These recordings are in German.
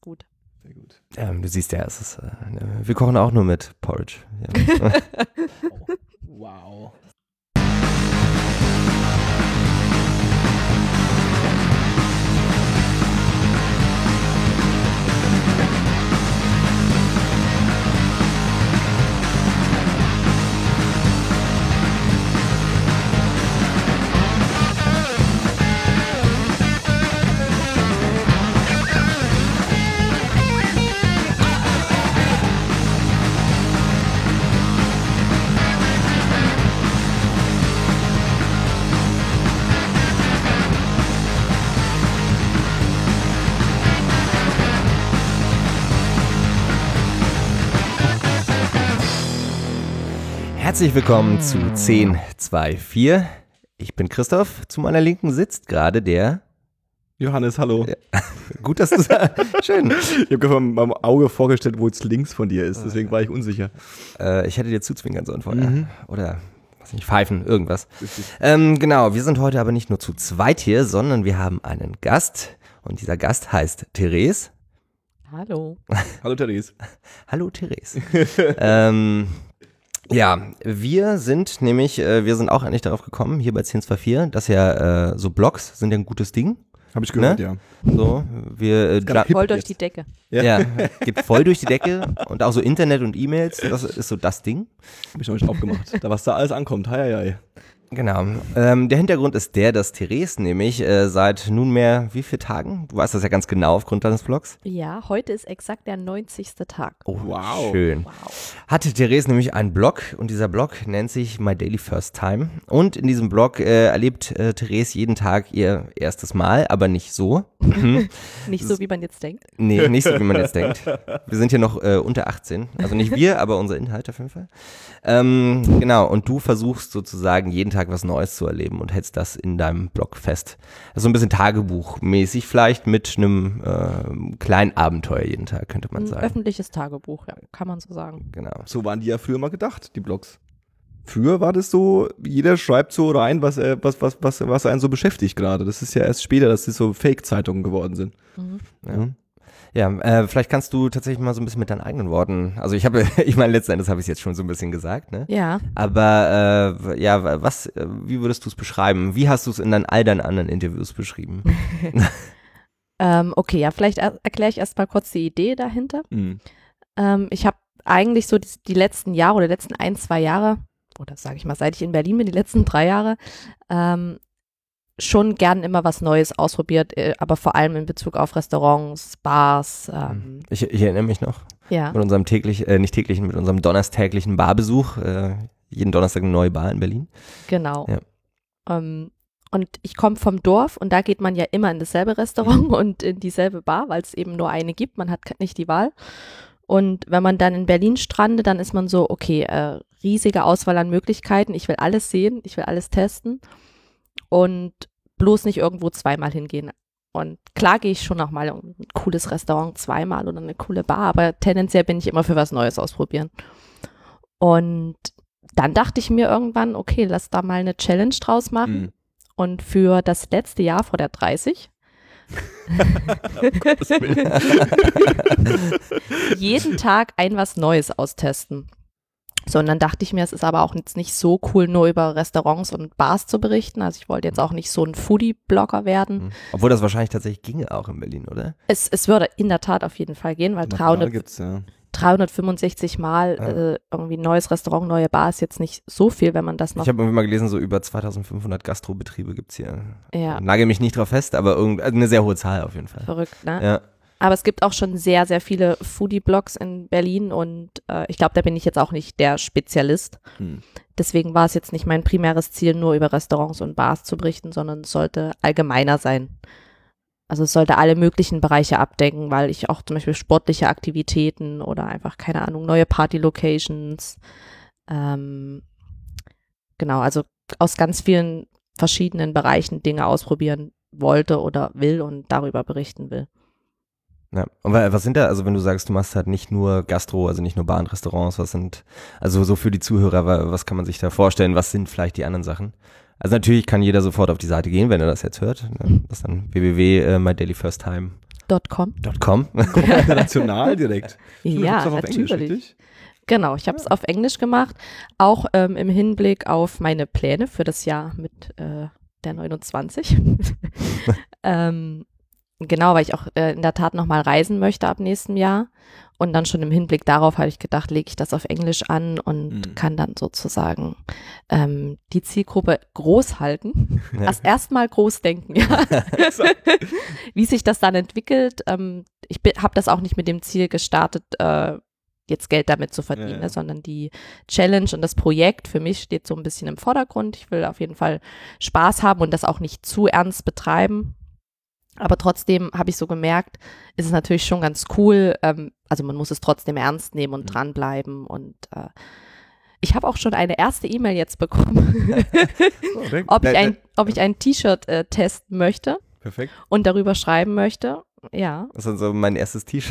gut. Sehr gut. Du siehst ja, wir kochen auch nur mit Porridge. Ja. Wow. Herzlich willkommen zu 1024. Ich bin Christoph. Zu meiner Linken sitzt gerade der Johannes, hallo. Gut, dass du sagst. Schön. Ich habe gerade meinem Auge vorgestellt, wo es links von dir ist, deswegen war ich unsicher. Ich hätte dir zuzwinkern sollen vorher. Oder, weiß nicht, pfeifen, irgendwas. Richtig. Genau, wir sind heute aber nicht nur zu zweit hier, sondern wir haben einen Gast. Und dieser Gast heißt Therese. Hallo. Hallo Therese. Hallo Therese. Ja, wir sind auch eigentlich darauf gekommen, hier bei 1024, dass ja so Blogs sind ja ein gutes Ding. Habe ich gehört, Ne? ja. So, wir Voll durch die Decke. ja, geht voll durch die Decke und auch so Internet und E-Mails, das ist so das Ding. Habe ich noch nicht aufgemacht. Da was da alles ankommt, hei. Genau. Der Hintergrund ist der, dass Therese nämlich seit nunmehr wie viele Tagen? Du weißt das ja ganz genau aufgrund deines Blogs. Ja, heute ist exakt der 90. Tag. Oh, Wow. Schön. Wow. Hatte Therese nämlich einen Blog und dieser Blog nennt sich My Daily First Time. Und in diesem Blog erlebt Therese jeden Tag ihr erstes Mal, aber nicht so. Nicht so, wie man jetzt denkt. Nee, nicht so, wie man jetzt denkt. Wir sind hier noch unter 18. Also nicht wir, aber unser Inhalt auf jeden Fall. Genau, und du versuchst sozusagen jeden Tag was Neues zu erleben und hältst das in deinem Blog fest. Also so ein bisschen Tagebuchmäßig vielleicht mit einem kleinen Abenteuer jeden Tag, könnte man Ein sagen. öffentliches Tagebuch, ja, kann man so sagen. Genau. So waren die ja früher mal gedacht, die Blogs. Früher war das so, jeder schreibt so rein, was einen so beschäftigt gerade. Das ist ja erst später, dass das so Fake-Zeitungen geworden sind. Mhm. Ja, vielleicht kannst du tatsächlich mal so ein bisschen mit deinen eigenen Worten, also ich meine, letzten Endes habe ich es jetzt schon so ein bisschen gesagt, ne? Ja. Aber wie würdest du es beschreiben? Wie hast du es in all deinen anderen Interviews beschrieben? Okay, ja, vielleicht erkläre ich erst mal kurz die Idee dahinter. Mhm. Ich habe eigentlich so die letzten Jahre oder letzten 1-2 Jahre, oder sage ich mal, seit ich in Berlin bin, die letzten 3 Jahre, schon gern immer was Neues ausprobiert, aber vor allem in Bezug auf Restaurants, Bars. Ich erinnere mich noch Ja. mit unserem mit unserem donnerstäglichen Barbesuch. Jeden Donnerstag eine neue Bar in Berlin. Genau. Ja. Und ich komme vom Dorf und da geht man ja immer in dasselbe Restaurant und in dieselbe Bar, weil es eben nur eine gibt. Man hat nicht die Wahl. Und wenn man dann in Berlin strandet, dann ist man so, okay, riesige Auswahl an Möglichkeiten. Ich will alles sehen, ich will alles testen und bloß nicht irgendwo zweimal hingehen. Und klar gehe ich schon auch mal in ein cooles Restaurant zweimal oder eine coole Bar, aber tendenziell bin ich immer für was Neues ausprobieren. Und dann dachte ich mir irgendwann, okay, lass da mal eine Challenge draus machen. Mhm. Und für das letzte Jahr vor der 30 jeden Tag was Neues austesten. So, und dann dachte ich mir, es ist aber auch jetzt nicht so cool, nur über Restaurants und Bars zu berichten. Also ich wollte jetzt auch nicht so ein Foodie-Blogger werden. Obwohl das wahrscheinlich tatsächlich ginge auch in Berlin, oder? Es würde in der Tat auf jeden Fall gehen, weil Material gibt's, ja. 365 Mal irgendwie neues Restaurant, neue Bar ist jetzt nicht so viel, wenn man das noch... Ich habe irgendwie mal gelesen, so über 2500 Gastrobetriebe gibt es hier. Ja. Nagel mich nicht drauf fest, aber eine sehr hohe Zahl auf jeden Fall. Verrückt, ne? Ja. Aber es gibt auch schon sehr, sehr viele Foodie-Blogs in Berlin und ich glaube, da bin ich jetzt auch nicht der Spezialist. Deswegen war es jetzt nicht mein primäres Ziel, nur über Restaurants und Bars zu berichten, sondern es sollte allgemeiner sein. Also es sollte alle möglichen Bereiche abdecken, weil ich auch zum Beispiel sportliche Aktivitäten oder einfach, keine Ahnung, neue Party-Locations, genau, also aus ganz vielen verschiedenen Bereichen Dinge ausprobieren wollte oder will und darüber berichten will. Ja. Und was sind da, also wenn du sagst, du machst halt nicht nur Gastro, also nicht nur Bar und Restaurants, also so für die Zuhörer, was kann man sich da vorstellen, was sind vielleicht die anderen Sachen? Also natürlich kann jeder sofort auf die Seite gehen, wenn er das jetzt hört. Ne? Das ist dann www.mydailyfirsttime .com. .com? International direkt. Ja, Auf Englisch, natürlich. richtig? Genau, ich habe es auf Englisch gemacht, auch im Hinblick auf meine Pläne für das Jahr mit der 29. Genau, weil ich auch in der Tat nochmal reisen möchte ab nächstem Jahr. Und dann schon im Hinblick darauf habe ich gedacht, lege ich das auf Englisch an und kann dann sozusagen die Zielgruppe groß halten. Ja. Erstmal groß denken, ja. Wie sich das dann entwickelt, ich habe das auch nicht mit dem Ziel gestartet, jetzt Geld damit zu verdienen, Ja. sondern die Challenge und das Projekt für mich steht so ein bisschen im Vordergrund. Ich will auf jeden Fall Spaß haben und das auch nicht zu ernst betreiben. Aber trotzdem habe ich so gemerkt, ist es natürlich schon ganz cool. Also man muss es trotzdem ernst nehmen und dranbleiben. Und ich habe auch schon eine erste E-Mail jetzt bekommen, ob ich ein T-Shirt testen möchte Perfekt. und darüber schreiben möchte. Ja. Das ist so mein erstes T-Shirt.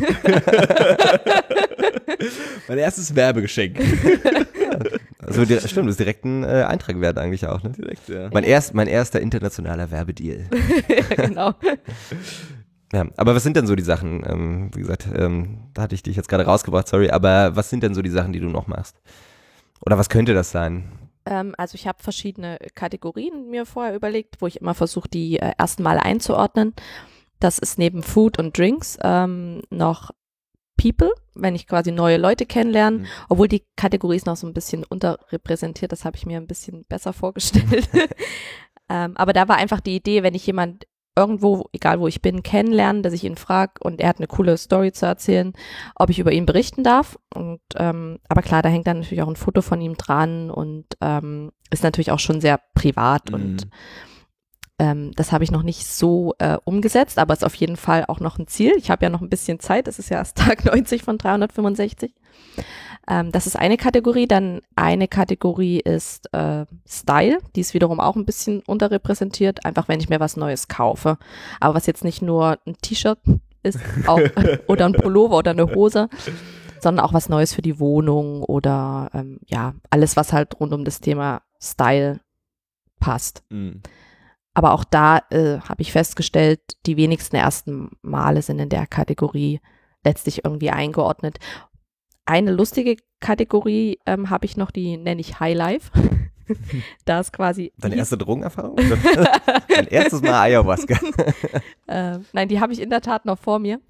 Mein erstes Werbegeschenk. Also stimmt, das ist direkt ein Eintrag wert eigentlich auch. Ne? Direkt, ja. Mein erster internationaler Werbedeal. Genau. Ja, aber was sind denn so die Sachen? Wie gesagt, da hatte ich dich jetzt gerade rausgebracht, sorry, aber was sind denn so die Sachen, die du noch machst? Oder was könnte das sein? Also ich habe verschiedene Kategorien mir vorher überlegt, wo ich immer versuche, die ersten Male einzuordnen. Das ist neben Food und Drinks noch People, wenn ich quasi neue Leute kennenlerne, obwohl die Kategorie ist noch so ein bisschen unterrepräsentiert, das habe ich mir ein bisschen besser vorgestellt. Aber da war einfach die Idee, wenn ich jemand irgendwo, egal wo ich bin, kennenlerne, dass ich ihn frage und er hat eine coole Story zu erzählen, ob ich über ihn berichten darf. Und aber klar, da hängt dann natürlich auch ein Foto von ihm dran und ist natürlich auch schon sehr privat und das habe ich noch nicht so umgesetzt, aber ist auf jeden Fall auch noch ein Ziel. Ich habe ja noch ein bisschen Zeit, es ist ja erst Tag 90 von 365. Das ist eine Kategorie. Dann eine Kategorie ist Style, die ist wiederum auch ein bisschen unterrepräsentiert, einfach wenn ich mir was Neues kaufe. Aber was jetzt nicht nur ein T-Shirt ist auch, oder ein Pullover oder eine Hose, sondern auch was Neues für die Wohnung oder ja, alles, was halt rund um das Thema Style passt. Aber auch da habe ich festgestellt, die wenigsten ersten Male sind in der Kategorie letztlich irgendwie eingeordnet. Eine lustige Kategorie habe ich noch, die nenne ich Highlife. Da ist quasi Deine erste Drogenerfahrung? Dein erstes Mal Ayahuasca. Nein, die habe ich in der Tat noch vor mir.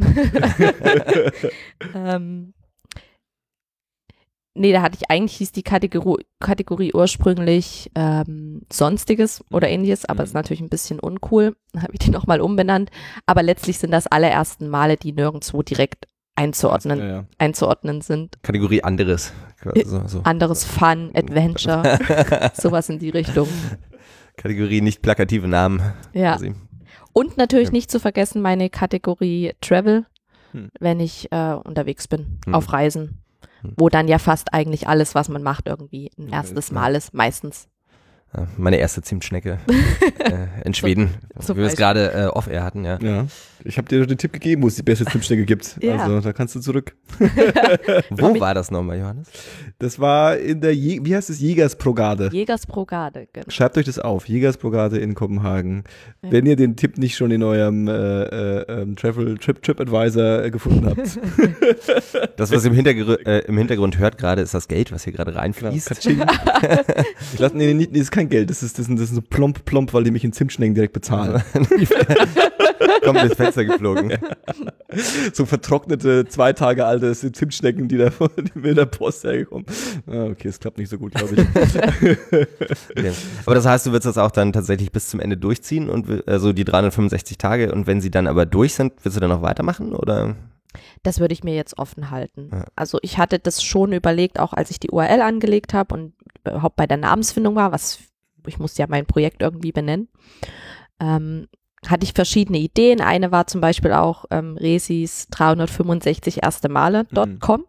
Nee, da hatte ich eigentlich, hieß die Kategorie ursprünglich Sonstiges oder ähnliches, aber ist natürlich ein bisschen uncool. Dann habe ich die nochmal umbenannt. Aber letztlich sind das allerersten Male, die nirgendwo direkt einzuordnen sind. Kategorie anderes. So. Anderes Fun, Adventure, sowas in die Richtung. Kategorie nicht plakative Namen. Ja. Quasi. Und natürlich nicht zu vergessen meine Kategorie Travel, wenn ich unterwegs bin, auf Reisen. Wo dann ja fast eigentlich alles, was man macht, irgendwie ein erstes Mal ist, meistens. Meine erste Zimtschnecke in Schweden, wie wir es gerade off-air hatten, ja. Ja, ich habe dir den Tipp gegeben, wo es die beste Zimtschnecke gibt. Ja. Also da kannst du zurück. Wo war das nochmal, Johannes? Das war in der, wie heißt es, Jägersbrogade. Jägersbrogade, genau. Schreibt euch das auf, Jägersbrogade in Kopenhagen. Ja. Wenn ihr den Tipp nicht schon in eurem TripAdvisor gefunden habt. Das, was ihr im Hintergrund hört gerade, ist das Geld, was hier gerade reinfließt. Genau. Nee, das ist kein Geld, das ist so plomp, weil die mich in Zimtschnecken direkt bezahlen. Kommt ins Fenster geflogen. Ja. So vertrocknete, 2 Tage alte Zimtschnecken, die da mit der Post hergekommen. Okay, es klappt nicht so gut, glaube ich. Okay. Aber das heißt, du wirst das auch dann tatsächlich bis zum Ende durchziehen und also die 365 Tage und wenn sie dann aber durch sind, willst du dann noch weitermachen oder? Das würde ich mir jetzt offen halten. Ja. Also ich hatte das schon überlegt, auch als ich die URL angelegt habe und überhaupt bei der Namensfindung war, ich musste ja mein Projekt irgendwie benennen, hatte ich verschiedene Ideen. Eine war zum Beispiel auch Resis 365 erste Male.com.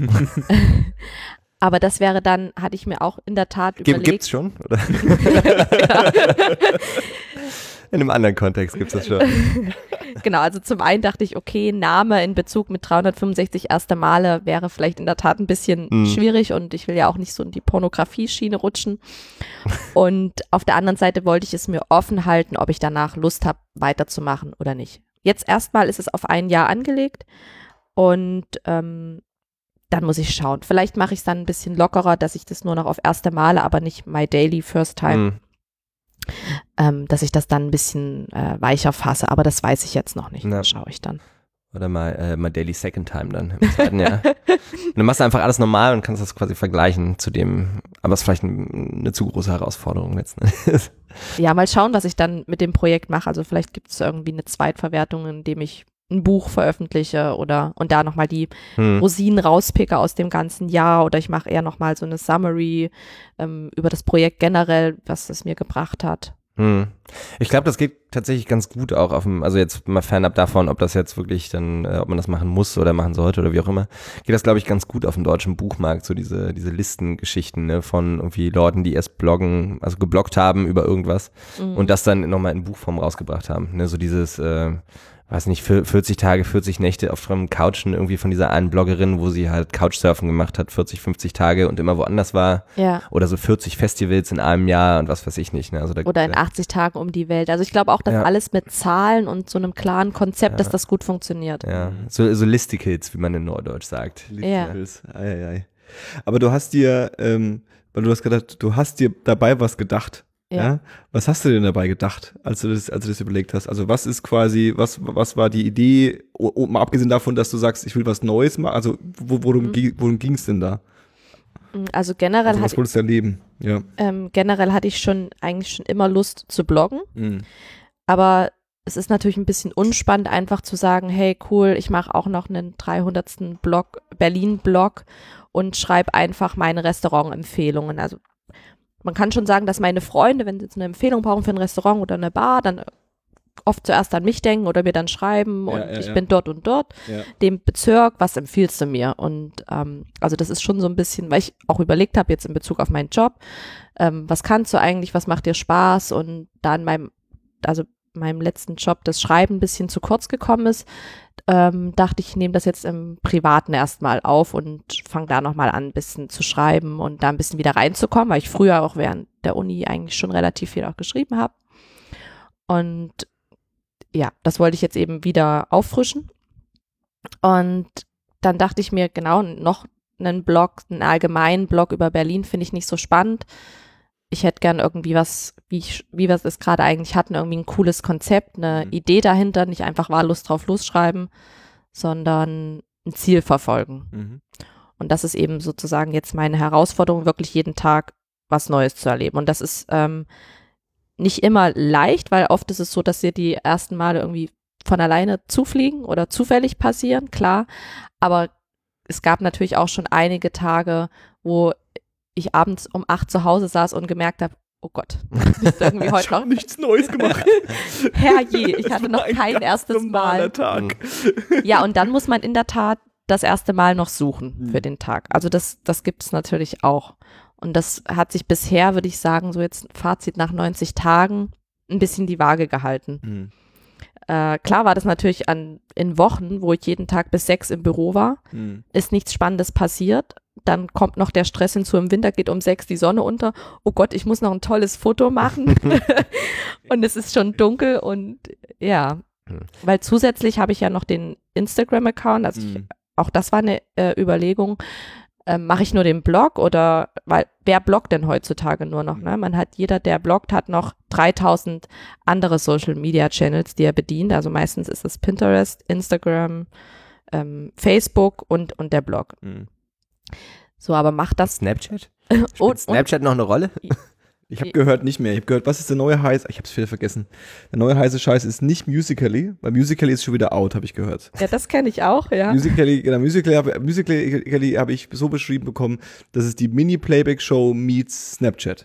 Aber das wäre dann, hatte ich mir auch in der Tat überlegt. Gibt's schon? Oder? In einem anderen Kontext gibt's das schon. Genau, also zum einen dachte ich, okay, Name in Bezug mit 365 erste Male wäre vielleicht in der Tat ein bisschen schwierig und ich will ja auch nicht so in die Pornografie-Schiene rutschen. Und auf der anderen Seite wollte ich es mir offen halten, ob ich danach Lust habe, weiterzumachen oder nicht. jetzt erstmal ist es auf ein Jahr angelegt und dann muss ich schauen. Vielleicht mache ich es dann ein bisschen lockerer, dass ich das nur noch auf erste Male, aber nicht my daily first time, dass ich das dann ein bisschen weicher fasse. Aber das weiß ich jetzt noch nicht. Ja. Das schaue ich dann. Oder mal Daily Second Time dann im zweiten Jahr. Und dann machst du einfach alles normal und kannst das quasi vergleichen zu dem, aber es ist vielleicht eine zu große Herausforderung letzten Endes. Ja, mal schauen, was ich dann mit dem Projekt mache. Also vielleicht gibt es irgendwie eine Zweitverwertung, in dem ich ein Buch veröffentliche und da nochmal die Rosinen rauspicke aus dem ganzen Jahr oder ich mache eher nochmal so eine Summary über das Projekt generell, was es mir gebracht hat. Ich glaube, das geht tatsächlich ganz gut auch also jetzt mal fernab davon, ob das jetzt wirklich dann, ob man das machen muss oder machen sollte oder wie auch immer, geht das, glaube ich, ganz gut auf dem deutschen Buchmarkt, so diese Listengeschichten, ne, von irgendwie Leuten, die erst gebloggt haben über irgendwas und das dann nochmal in Buchform rausgebracht haben, ne, so dieses, weiß nicht, 40 Tage, 40 Nächte auf fremden Couchen irgendwie von dieser einen Bloggerin, wo sie halt Couchsurfen gemacht hat, 40, 50 Tage und immer woanders war. Ja. Oder so 40 Festivals in einem Jahr und was weiß ich nicht. Ne? Also oder in 80 Tagen um die Welt. Also ich glaube auch, dass alles mit Zahlen und so einem klaren Konzept, dass das gut funktioniert. Ja, so Listicles, wie man in Neudeutsch sagt. Listicles. Ja. Aber du hast dir, weil du hast gedacht, du hast dir dabei was gedacht. Ja. Was hast du denn dabei gedacht, als du das überlegt hast? Also was ist quasi, was war die Idee, mal abgesehen davon, dass du sagst, ich will was Neues machen, also worum ging es denn da? Also generell was wolltest du erleben? Ja. Generell hatte ich eigentlich schon immer Lust zu bloggen, aber es ist natürlich ein bisschen unspannend, einfach zu sagen, hey cool, ich mache auch noch einen 300. Berlin-Blog und schreibe einfach meine Restaurantempfehlungen. Also man kann schon sagen, dass meine Freunde, wenn sie jetzt eine Empfehlung brauchen für ein Restaurant oder eine Bar, dann oft zuerst an mich denken oder mir dann schreiben ich bin dort und dort, dem Bezirk, was empfiehlst du mir? Und also das ist schon so ein bisschen, weil ich auch überlegt habe jetzt in Bezug auf meinen Job, was kannst du eigentlich, was macht dir Spaß? Und da in meinem letzten Job das Schreiben ein bisschen zu kurz gekommen ist, dachte ich nehme das jetzt im Privaten erstmal auf und fange da nochmal an, ein bisschen zu schreiben und da ein bisschen wieder reinzukommen, weil ich früher auch während der Uni eigentlich schon relativ viel auch geschrieben habe. Und ja, das wollte ich jetzt eben wieder auffrischen. Und dann dachte ich mir, genau, noch einen allgemeinen Blog über Berlin finde ich nicht so spannend. Ich hätte gern irgendwie was, wie wir es gerade eigentlich hatten, irgendwie ein cooles Konzept, eine Idee dahinter, nicht einfach wahllos drauf losschreiben, sondern ein Ziel verfolgen. Und das ist eben sozusagen jetzt meine Herausforderung, wirklich jeden Tag was Neues zu erleben. Und das ist nicht immer leicht, weil oft ist es so, dass dir die ersten Male irgendwie von alleine zufliegen oder zufällig passieren, klar. Aber es gab natürlich auch schon einige Tage, wo ich abends um 8 zu Hause saß und gemerkt habe, oh Gott, ist irgendwie heute noch nichts Neues gemacht. Herrje, ich hatte noch kein erstes Mal. Tag. Ja, und dann muss man in der Tat das erste Mal noch suchen für den Tag. Also das gibt es natürlich auch. Und das hat sich bisher, würde ich sagen, so jetzt Fazit nach 90 Tagen, ein bisschen die Waage gehalten. Klar war das natürlich in Wochen, wo ich jeden Tag bis 6 im Büro war, ist nichts Spannendes passiert. Dann kommt noch der Stress hinzu, im Winter geht um 6 die Sonne unter. Oh Gott, ich muss noch ein tolles Foto machen. Und es ist schon dunkel und ja, weil zusätzlich habe ich ja noch den Instagram-Account, also auch das war eine Überlegung, mache ich nur den Blog oder, weil wer bloggt denn heutzutage nur noch, ne? Jeder, der bloggt, hat noch 3000 andere Social-Media-Channels, die er bedient, also meistens ist es Pinterest, Instagram, Facebook und der Blog. So, aber macht das. Snapchat? Spielt Snapchat noch eine Rolle? Ich habe gehört, nicht mehr. Ich habe gehört, was ist der neue heiße? Ich habe es wieder vergessen. Der neue heiße Scheiß ist nicht Musical.ly, weil Musical.ly ist schon wieder out, habe ich gehört. Ja, das kenne ich auch, ja. Musical.ly habe ich so beschrieben bekommen, das ist die Mini-Playback-Show meets Snapchat.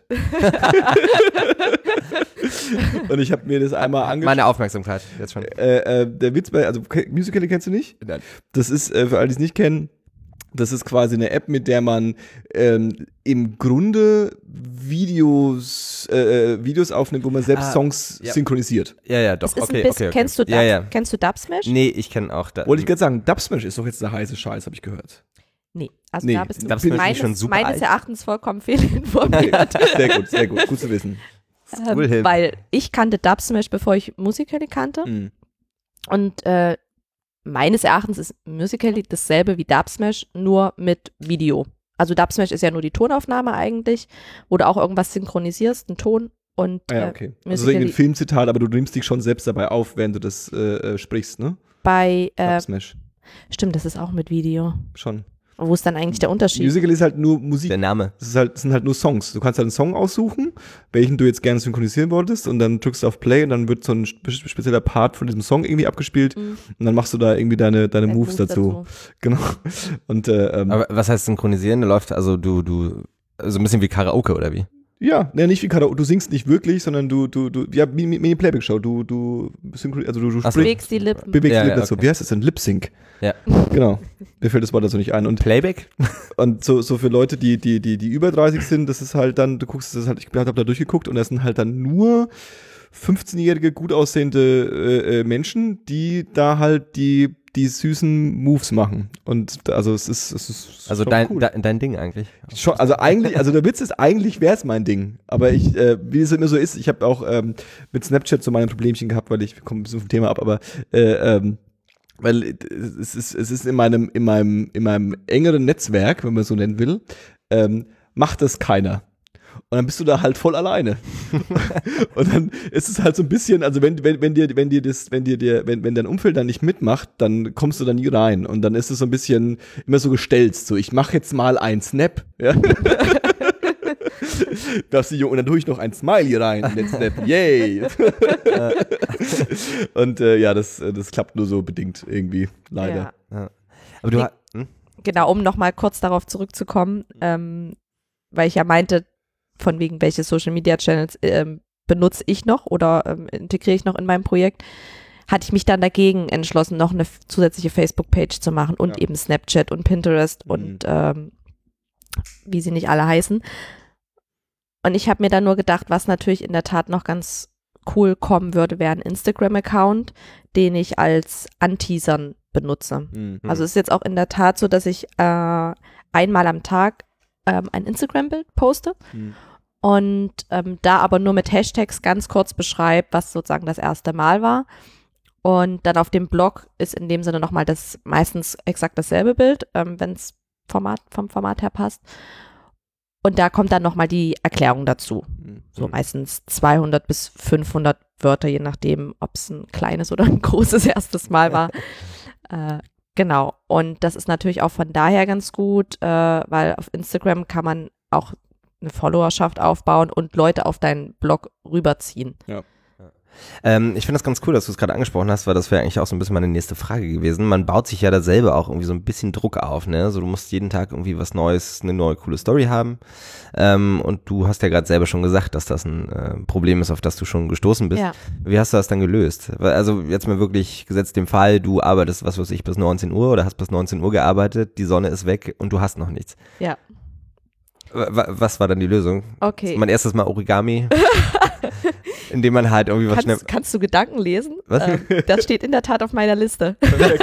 Und ich habe mir das einmal angeschaut. Meine Aufmerksamkeit, jetzt schon. Der Witz bei, also Musical.ly kennst du nicht? Nein. Das ist, für alle, die es nicht kennen, das ist quasi eine App, mit der man im Grunde Videos aufnimmt, wo man selbst Songs synchronisiert. Ja, doch. Okay. Kennst du Dubsmash? Nee, ich kenne auch das. Wollte ich gerade sagen, Dubsmash ist doch jetzt der heiße Scheiß, habe ich gehört. Nee, also da bist du meines Erachtens vollkommen fehlinformiert. Okay. Sehr gut, gut zu wissen. Weil ich kannte Dubsmash, bevor ich Musical.ly kannte. Und meines Erachtens ist Musical.ly dasselbe wie Dubsmash, nur mit Video. Also Dubsmash ist ja nur die Tonaufnahme eigentlich, wo du auch irgendwas synchronisierst, einen Ton. Und okay. Also irgendwie ein Filmzitat, aber du nimmst dich schon selbst dabei auf, während du das sprichst, ne? Bei Dubsmash. Stimmt, das ist auch mit Video. Schon. Wo ist dann eigentlich der Unterschied? Musical ist halt nur Musik. Der Name. Das sind halt nur Songs. Du kannst halt einen Song aussuchen, welchen du jetzt gerne synchronisieren wolltest, und dann drückst du auf Play und dann wird so ein spezieller Part von diesem Song irgendwie abgespielt und dann machst du da irgendwie deine Moves dazu. Genau. Und aber was heißt synchronisieren? Du läuft also du so ein bisschen wie Karaoke oder wie? Ja, nicht wie Karaoke. Du singst nicht wirklich, sondern du ja, Mini-Playback-Show. Du bewegst die Lippen. Bewegst die Lippen dazu. Okay. Wie heißt das denn? Lip-Sync. Ja. Genau. Mir fällt das Wort dazu nicht ein. Und Playback? Und so für Leute, die über 30 sind, das ist halt dann, du guckst das halt, ich habe da durchgeguckt und das sind halt dann nur 15-jährige, gut aussehende Menschen, die da halt die süßen Moves machen. Und also es ist also dein Ding eigentlich. Schon, also eigentlich, also der Witz ist, eigentlich wäre es mein Ding. Aber wie es immer so ist, ich habe auch mit Snapchat so meine Problemchen gehabt, weil wir kommen ein bisschen vom Thema ab, aber weil es ist in meinem engeren Netzwerk, wenn man es so nennen will, macht das keiner. Und dann bist du da halt voll alleine. Und dann ist es halt so ein bisschen, also wenn dein Umfeld dann nicht mitmacht, dann kommst du da nie rein. Und dann ist es so ein bisschen immer so gestelzt, so ich mache jetzt mal einen Snap. Ja? Und dann tue ich noch ein Smiley rein in den Snap. Yay! Und das klappt nur so bedingt irgendwie, leider. Ja. Aber du Genau, um nochmal kurz darauf zurückzukommen, weil ich ja meinte, von wegen welche Social Media Channels benutze ich noch oder integriere ich noch in meinem Projekt, hatte ich mich dann dagegen entschlossen, noch eine zusätzliche Facebook-Page zu machen und eben Snapchat und Pinterest und wie sie nicht alle heißen. Und ich habe mir dann nur gedacht, was natürlich in der Tat noch ganz cool kommen würde, wäre ein Instagram-Account, den ich als Anteasern benutze. Also es ist jetzt auch in der Tat so, dass ich einmal am Tag ein Instagram-Bild poste und da aber nur mit Hashtags ganz kurz beschreibe, was sozusagen das erste Mal war. Und dann auf dem Blog ist in dem Sinne nochmal das meistens exakt dasselbe Bild, wenn es vom Format her passt. Und da kommt dann nochmal die Erklärung dazu. So meistens 200 bis 500 Wörter, je nachdem, ob es ein kleines oder ein großes erstes Mal war. Genau. Und das ist natürlich auch von daher ganz gut, weil auf Instagram kann man auch eine Followerschaft aufbauen und Leute auf deinen Blog rüberziehen. Ja. Ich finde das ganz cool, dass du es gerade angesprochen hast, weil das wäre eigentlich auch so ein bisschen meine nächste Frage gewesen. Man baut sich ja da selber auch irgendwie so ein bisschen Druck auf, ne? So, du musst jeden Tag irgendwie was Neues, eine neue coole Story haben. Und du hast ja gerade selber schon gesagt, dass das ein Problem ist, auf das du schon gestoßen bist. Ja. Wie hast du das dann gelöst? Also jetzt mal wirklich gesetzt dem Fall, du arbeitest, was weiß ich, bis 19 Uhr oder hast bis 19 Uhr gearbeitet, die Sonne ist weg und du hast noch nichts. Ja. Was war dann die Lösung? Okay. Mein erstes Mal Origami. Indem man halt irgendwie was schnell... Kannst du Gedanken lesen? Was? Das steht in der Tat auf meiner Liste.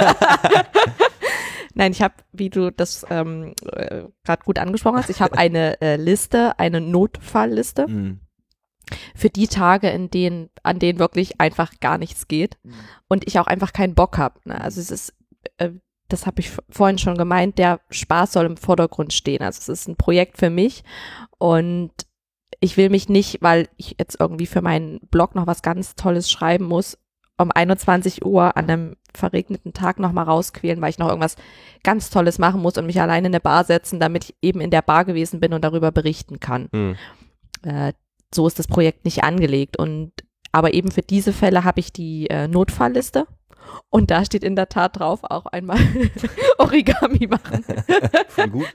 Nein, ich habe, wie du das gerade gut angesprochen hast, ich habe eine Liste, eine Notfallliste für die Tage, an denen wirklich einfach gar nichts geht und ich auch einfach keinen Bock habe. Ne? Also es ist, das habe ich vorhin schon gemeint, der Spaß soll im Vordergrund stehen. Also es ist ein Projekt für mich und ich will mich nicht, weil ich jetzt irgendwie für meinen Blog noch was ganz Tolles schreiben muss, um 21 Uhr an einem verregneten Tag nochmal rausquälen, weil ich noch irgendwas ganz Tolles machen muss und mich alleine in eine Bar setzen, damit ich eben in der Bar gewesen bin und darüber berichten kann. So ist das Projekt nicht angelegt. Aber eben für diese Fälle habe ich die Notfallliste und da steht in der Tat drauf, auch einmal Origami machen. Voll gut.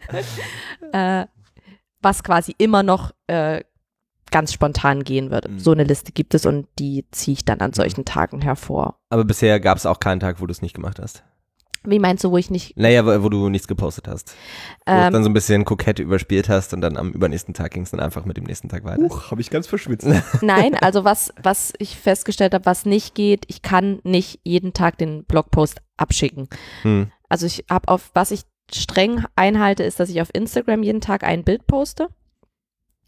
Was quasi immer noch ganz spontan gehen würde. So eine Liste gibt es und die ziehe ich dann an solchen Tagen hervor. Aber bisher gab es auch keinen Tag, wo du es nicht gemacht hast? Wie meinst du, wo ich nicht... Naja, wo du nichts gepostet hast. Wo du es dann so ein bisschen kokett überspielt hast und dann am übernächsten Tag ging es dann einfach mit dem nächsten Tag weiter. Habe ich ganz verschwitzt. Nein, also was ich festgestellt habe, was nicht geht, ich kann nicht jeden Tag den Blogpost abschicken. Also ich habe was ich streng einhalte, ist, dass ich auf Instagram jeden Tag ein Bild poste.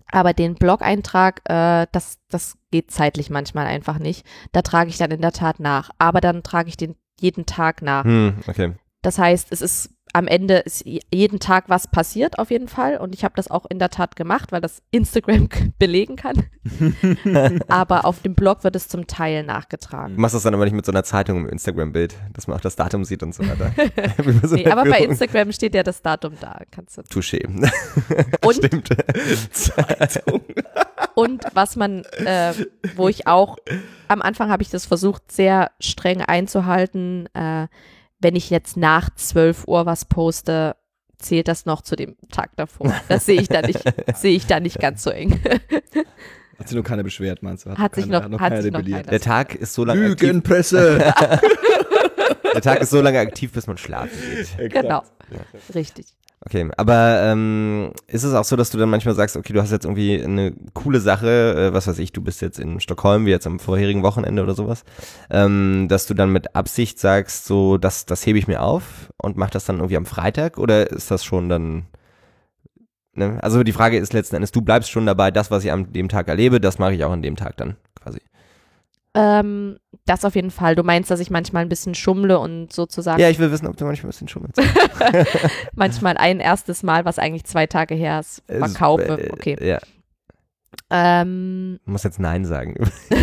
Aber den Blog-Eintrag, das geht zeitlich manchmal einfach nicht. Da trage ich dann in der Tat nach. Aber dann trage ich den jeden Tag nach. Okay. Das heißt, es ist am Ende ist jeden Tag was passiert auf jeden Fall. Und ich habe das auch in der Tat gemacht, weil das Instagram belegen kann. Aber auf dem Blog wird es zum Teil nachgetragen. Du machst das dann aber nicht mit so einer Zeitung im Instagram-Bild, dass man auch das Datum sieht und so weiter. Nee, aber bei Instagram steht ja das Datum da. Kannst du. Touché. Und, Stimmt. Zeitung. und was man, wo ich auch, am Anfang habe ich das versucht, sehr streng einzuhalten, wenn ich jetzt nach 12 Uhr was poste, zählt das noch zu dem Tag davor. Das sehe ich da nicht ganz so eng. Hat sich noch keiner beschwert, meinst du? Hat sich noch keiner. Der Tag ist so lange aktiv. Lügenpresse. Der Tag ist so lange aktiv, bis man schlafen geht. Genau, richtig. Okay, aber ist es auch so, dass du dann manchmal sagst, okay, du hast jetzt irgendwie eine coole Sache, was weiß ich, du bist jetzt in Stockholm, wie jetzt am vorherigen Wochenende oder sowas, dass du dann mit Absicht sagst, so, das hebe ich mir auf und mach das dann irgendwie am Freitag, oder ist das schon dann, ne? Also die Frage ist letzten Endes, du bleibst schon dabei, das, was ich an dem Tag erlebe, das mache ich auch an dem Tag dann quasi. Das auf jeden Fall. Du meinst, dass ich manchmal ein bisschen schummle und sozusagen. Ja, ich will wissen, ob du manchmal ein bisschen schummelst. Manchmal ein erstes Mal, was eigentlich 2 Tage her ist, verkaufe. Okay. Ja. Du musst jetzt Nein sagen.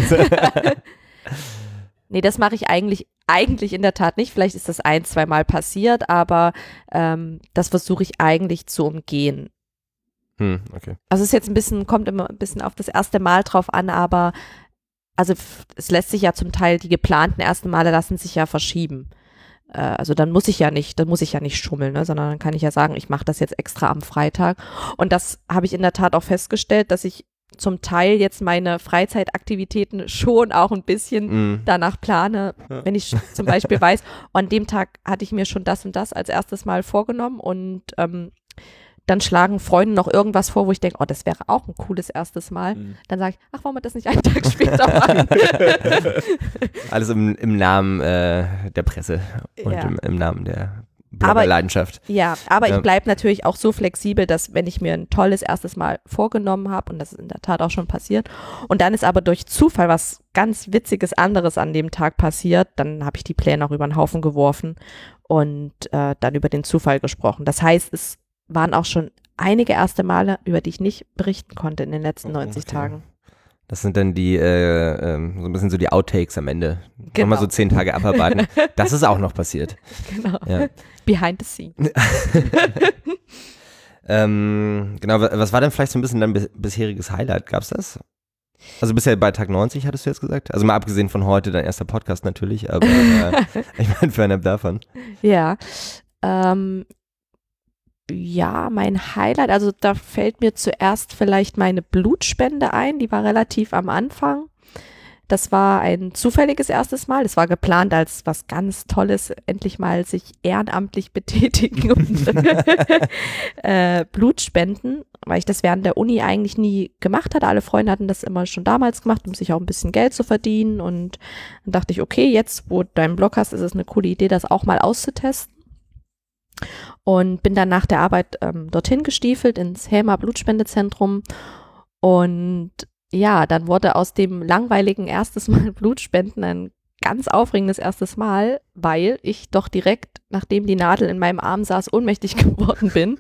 Nee, das mache ich eigentlich in der Tat nicht. Vielleicht ist das 1-2 Mal passiert, aber das versuche ich eigentlich zu umgehen. Okay. Also es ist jetzt kommt immer ein bisschen auf das erste Mal drauf an, aber also es lässt sich ja zum Teil, die geplanten ersten Male lassen sich ja verschieben. Also dann muss ich ja nicht schummeln, ne, sondern dann kann ich ja sagen, ich mache das jetzt extra am Freitag. Und das habe ich in der Tat auch festgestellt, dass ich zum Teil jetzt meine Freizeitaktivitäten schon auch ein bisschen danach plane, wenn ich zum Beispiel weiß, an dem Tag hatte ich mir schon das und das als erstes Mal vorgenommen und dann schlagen Freunde noch irgendwas vor, wo ich denke, oh, das wäre auch ein cooles erstes Mal. Dann sage ich, ach, wollen wir das nicht einen Tag später machen? Alles im Namen der Presse und im Namen der Blogger-Leidenschaft. Aber ich bleibe natürlich auch so flexibel, dass wenn ich mir ein tolles erstes Mal vorgenommen habe, und das ist in der Tat auch schon passiert, und dann ist aber durch Zufall was ganz Witziges anderes an dem Tag passiert, dann habe ich die Pläne auch über den Haufen geworfen und dann über den Zufall gesprochen. Das heißt, es waren auch schon einige erste Male, über die ich nicht berichten konnte in den letzten 90 Tagen. Das sind dann die, so ein bisschen so die Outtakes am Ende. Genau. Nochmal so 10 Tage abarbeiten. Das ist auch noch passiert. Genau. Ja. Behind the scenes. Genau, was war denn vielleicht so ein bisschen dein bisheriges Highlight? Gab's das? Also bisher bei Tag 90 hattest du jetzt gesagt? Also mal abgesehen von heute, dein erster Podcast natürlich, aber ich meine fernab davon. Ja, ja, mein Highlight, also da fällt mir zuerst vielleicht meine Blutspende ein, die war relativ am Anfang. Das war ein zufälliges erstes Mal, das war geplant als was ganz Tolles, endlich mal sich ehrenamtlich betätigen und Blutspenden, weil ich das während der Uni eigentlich nie gemacht hatte. Alle Freunde hatten das immer schon damals gemacht, um sich auch ein bisschen Geld zu verdienen, und dann dachte ich, okay, jetzt, wo du deinen Blog hast, ist es eine coole Idee, das auch mal auszutesten. Und bin dann nach der Arbeit dorthin gestiefelt ins Helmer Blutspendezentrum, und ja, dann wurde aus dem langweiligen erstes Mal Blutspenden ein ganz aufregendes erstes Mal, weil ich doch direkt, nachdem die Nadel in meinem Arm saß, ohnmächtig geworden bin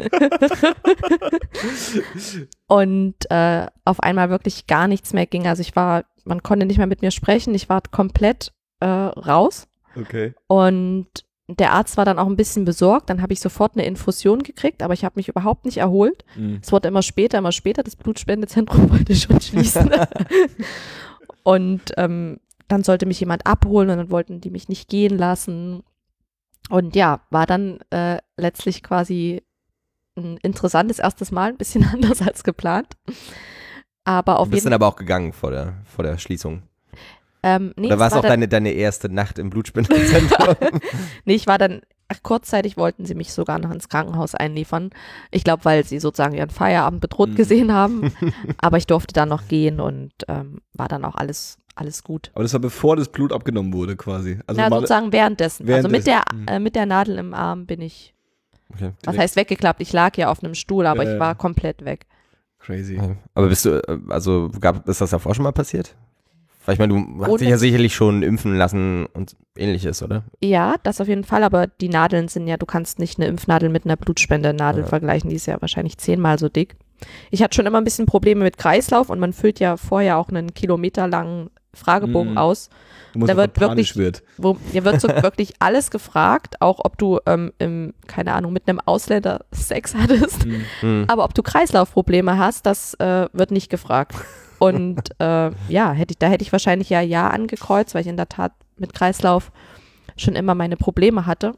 und auf einmal wirklich gar nichts mehr ging. Also man konnte nicht mehr mit mir sprechen, ich war komplett raus. Okay. Und der Arzt war dann auch ein bisschen besorgt, dann habe ich sofort eine Infusion gekriegt, aber ich habe mich überhaupt nicht erholt. Es wurde immer später, das Blutspendezentrum wollte schon schließen. Und dann sollte mich jemand abholen, und dann wollten die mich nicht gehen lassen. Und ja, war dann letztlich quasi ein interessantes erstes Mal, ein bisschen anders als geplant. Aber auf Du bist dann aber auch gegangen vor der Schließung. Nee, oder war es auch deine erste Nacht im Blutspendezentrum? Nee, ich war dann, kurzzeitig wollten sie mich sogar noch ins Krankenhaus einliefern. Ich glaube, weil sie sozusagen ihren Feierabend bedroht gesehen haben. Aber ich durfte dann noch gehen und war dann auch alles gut. Aber das war bevor das Blut abgenommen wurde quasi. Also ja, sozusagen währenddessen. Also mit währenddessen. der Nadel im Arm bin ich, Okay. was heißt weggeklappt? Ich lag ja auf einem Stuhl, aber ich war komplett weg. Crazy. Aber ist das davor schon mal passiert? Weil ich meine, du hast dich ja sicherlich schon impfen lassen und ähnliches, oder? Ja, das auf jeden Fall, aber die Nadeln sind ja, du kannst nicht eine Impfnadel mit einer Blutspendernadel vergleichen, die ist ja wahrscheinlich 10-mal so dick. Ich hatte schon immer ein bisschen Probleme mit Kreislauf und man füllt ja vorher auch einen kilometerlangen Fragebogen aus. Da wird wirklich wirklich alles gefragt, auch ob du keine Ahnung, mit einem Ausländer Sex hattest, aber ob du Kreislaufprobleme hast, das wird nicht gefragt. Und da hätte ich wahrscheinlich ja angekreuzt, weil ich in der Tat mit Kreislauf schon immer meine Probleme hatte.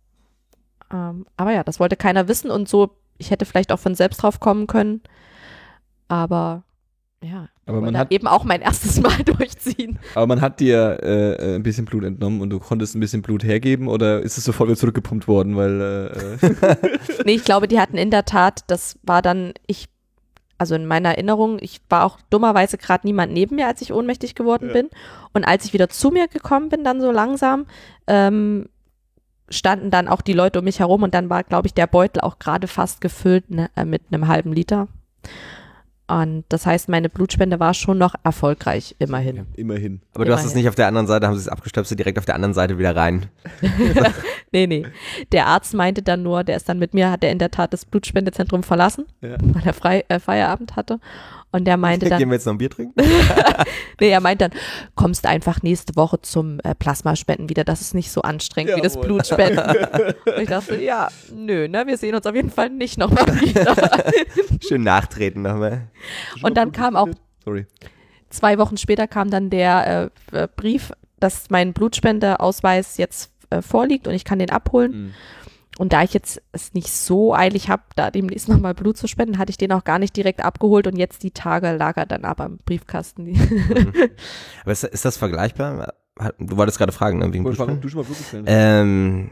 Aber ja, das wollte keiner wissen und so, ich hätte vielleicht auch von selbst drauf kommen können, aber ja, aber man hat eben auch mein erstes Mal durchziehen. Aber man hat dir ein bisschen Blut entnommen und du konntest ein bisschen Blut hergeben oder ist es sofort wieder zurückgepumpt worden, weil Nee, ich glaube, die hatten in der Tat, das war dann, also in meiner Erinnerung, ich war auch dummerweise gerade niemand neben mir, als ich ohnmächtig geworden bin. Und als ich wieder zu mir gekommen bin, dann so langsam, standen dann auch die Leute um mich herum und dann war, glaube ich, der Beutel auch gerade fast gefüllt mit einem halben Liter. Und das heißt, meine Blutspende war schon noch erfolgreich, immerhin. Ja, immerhin. Aber du hast es nicht auf der anderen Seite, haben sie es abgestöpselt, direkt auf der anderen Seite wieder rein. Nee. Der Arzt meinte dann nur, der ist dann mit mir, hat er in der Tat das Blutspendezentrum verlassen, weil er Feierabend hatte. Und der meinte dann. Gehen wir jetzt noch ein Bier trinken? Nee, er meint dann, kommst einfach nächste Woche zum Plasmaspenden wieder, das ist nicht so anstrengend wie das Blutspenden. Und ich dachte, wir sehen uns auf jeden Fall nicht nochmal wieder. Schön nachtreten nochmal. Und dann kam auch, 2 Wochen später kam dann der Brief, dass mein Blutspendeausweis jetzt vorliegt und ich kann den abholen. Und da ich jetzt es nicht so eilig habe, da demnächst nochmal Blut zu spenden, hatte ich den auch gar nicht direkt abgeholt und jetzt die Tage lag er dann aber im Briefkasten. Aber ist das vergleichbar? Du wolltest gerade fragen, ne, wegen Blutspenden? Du schon mal Blut gespendet?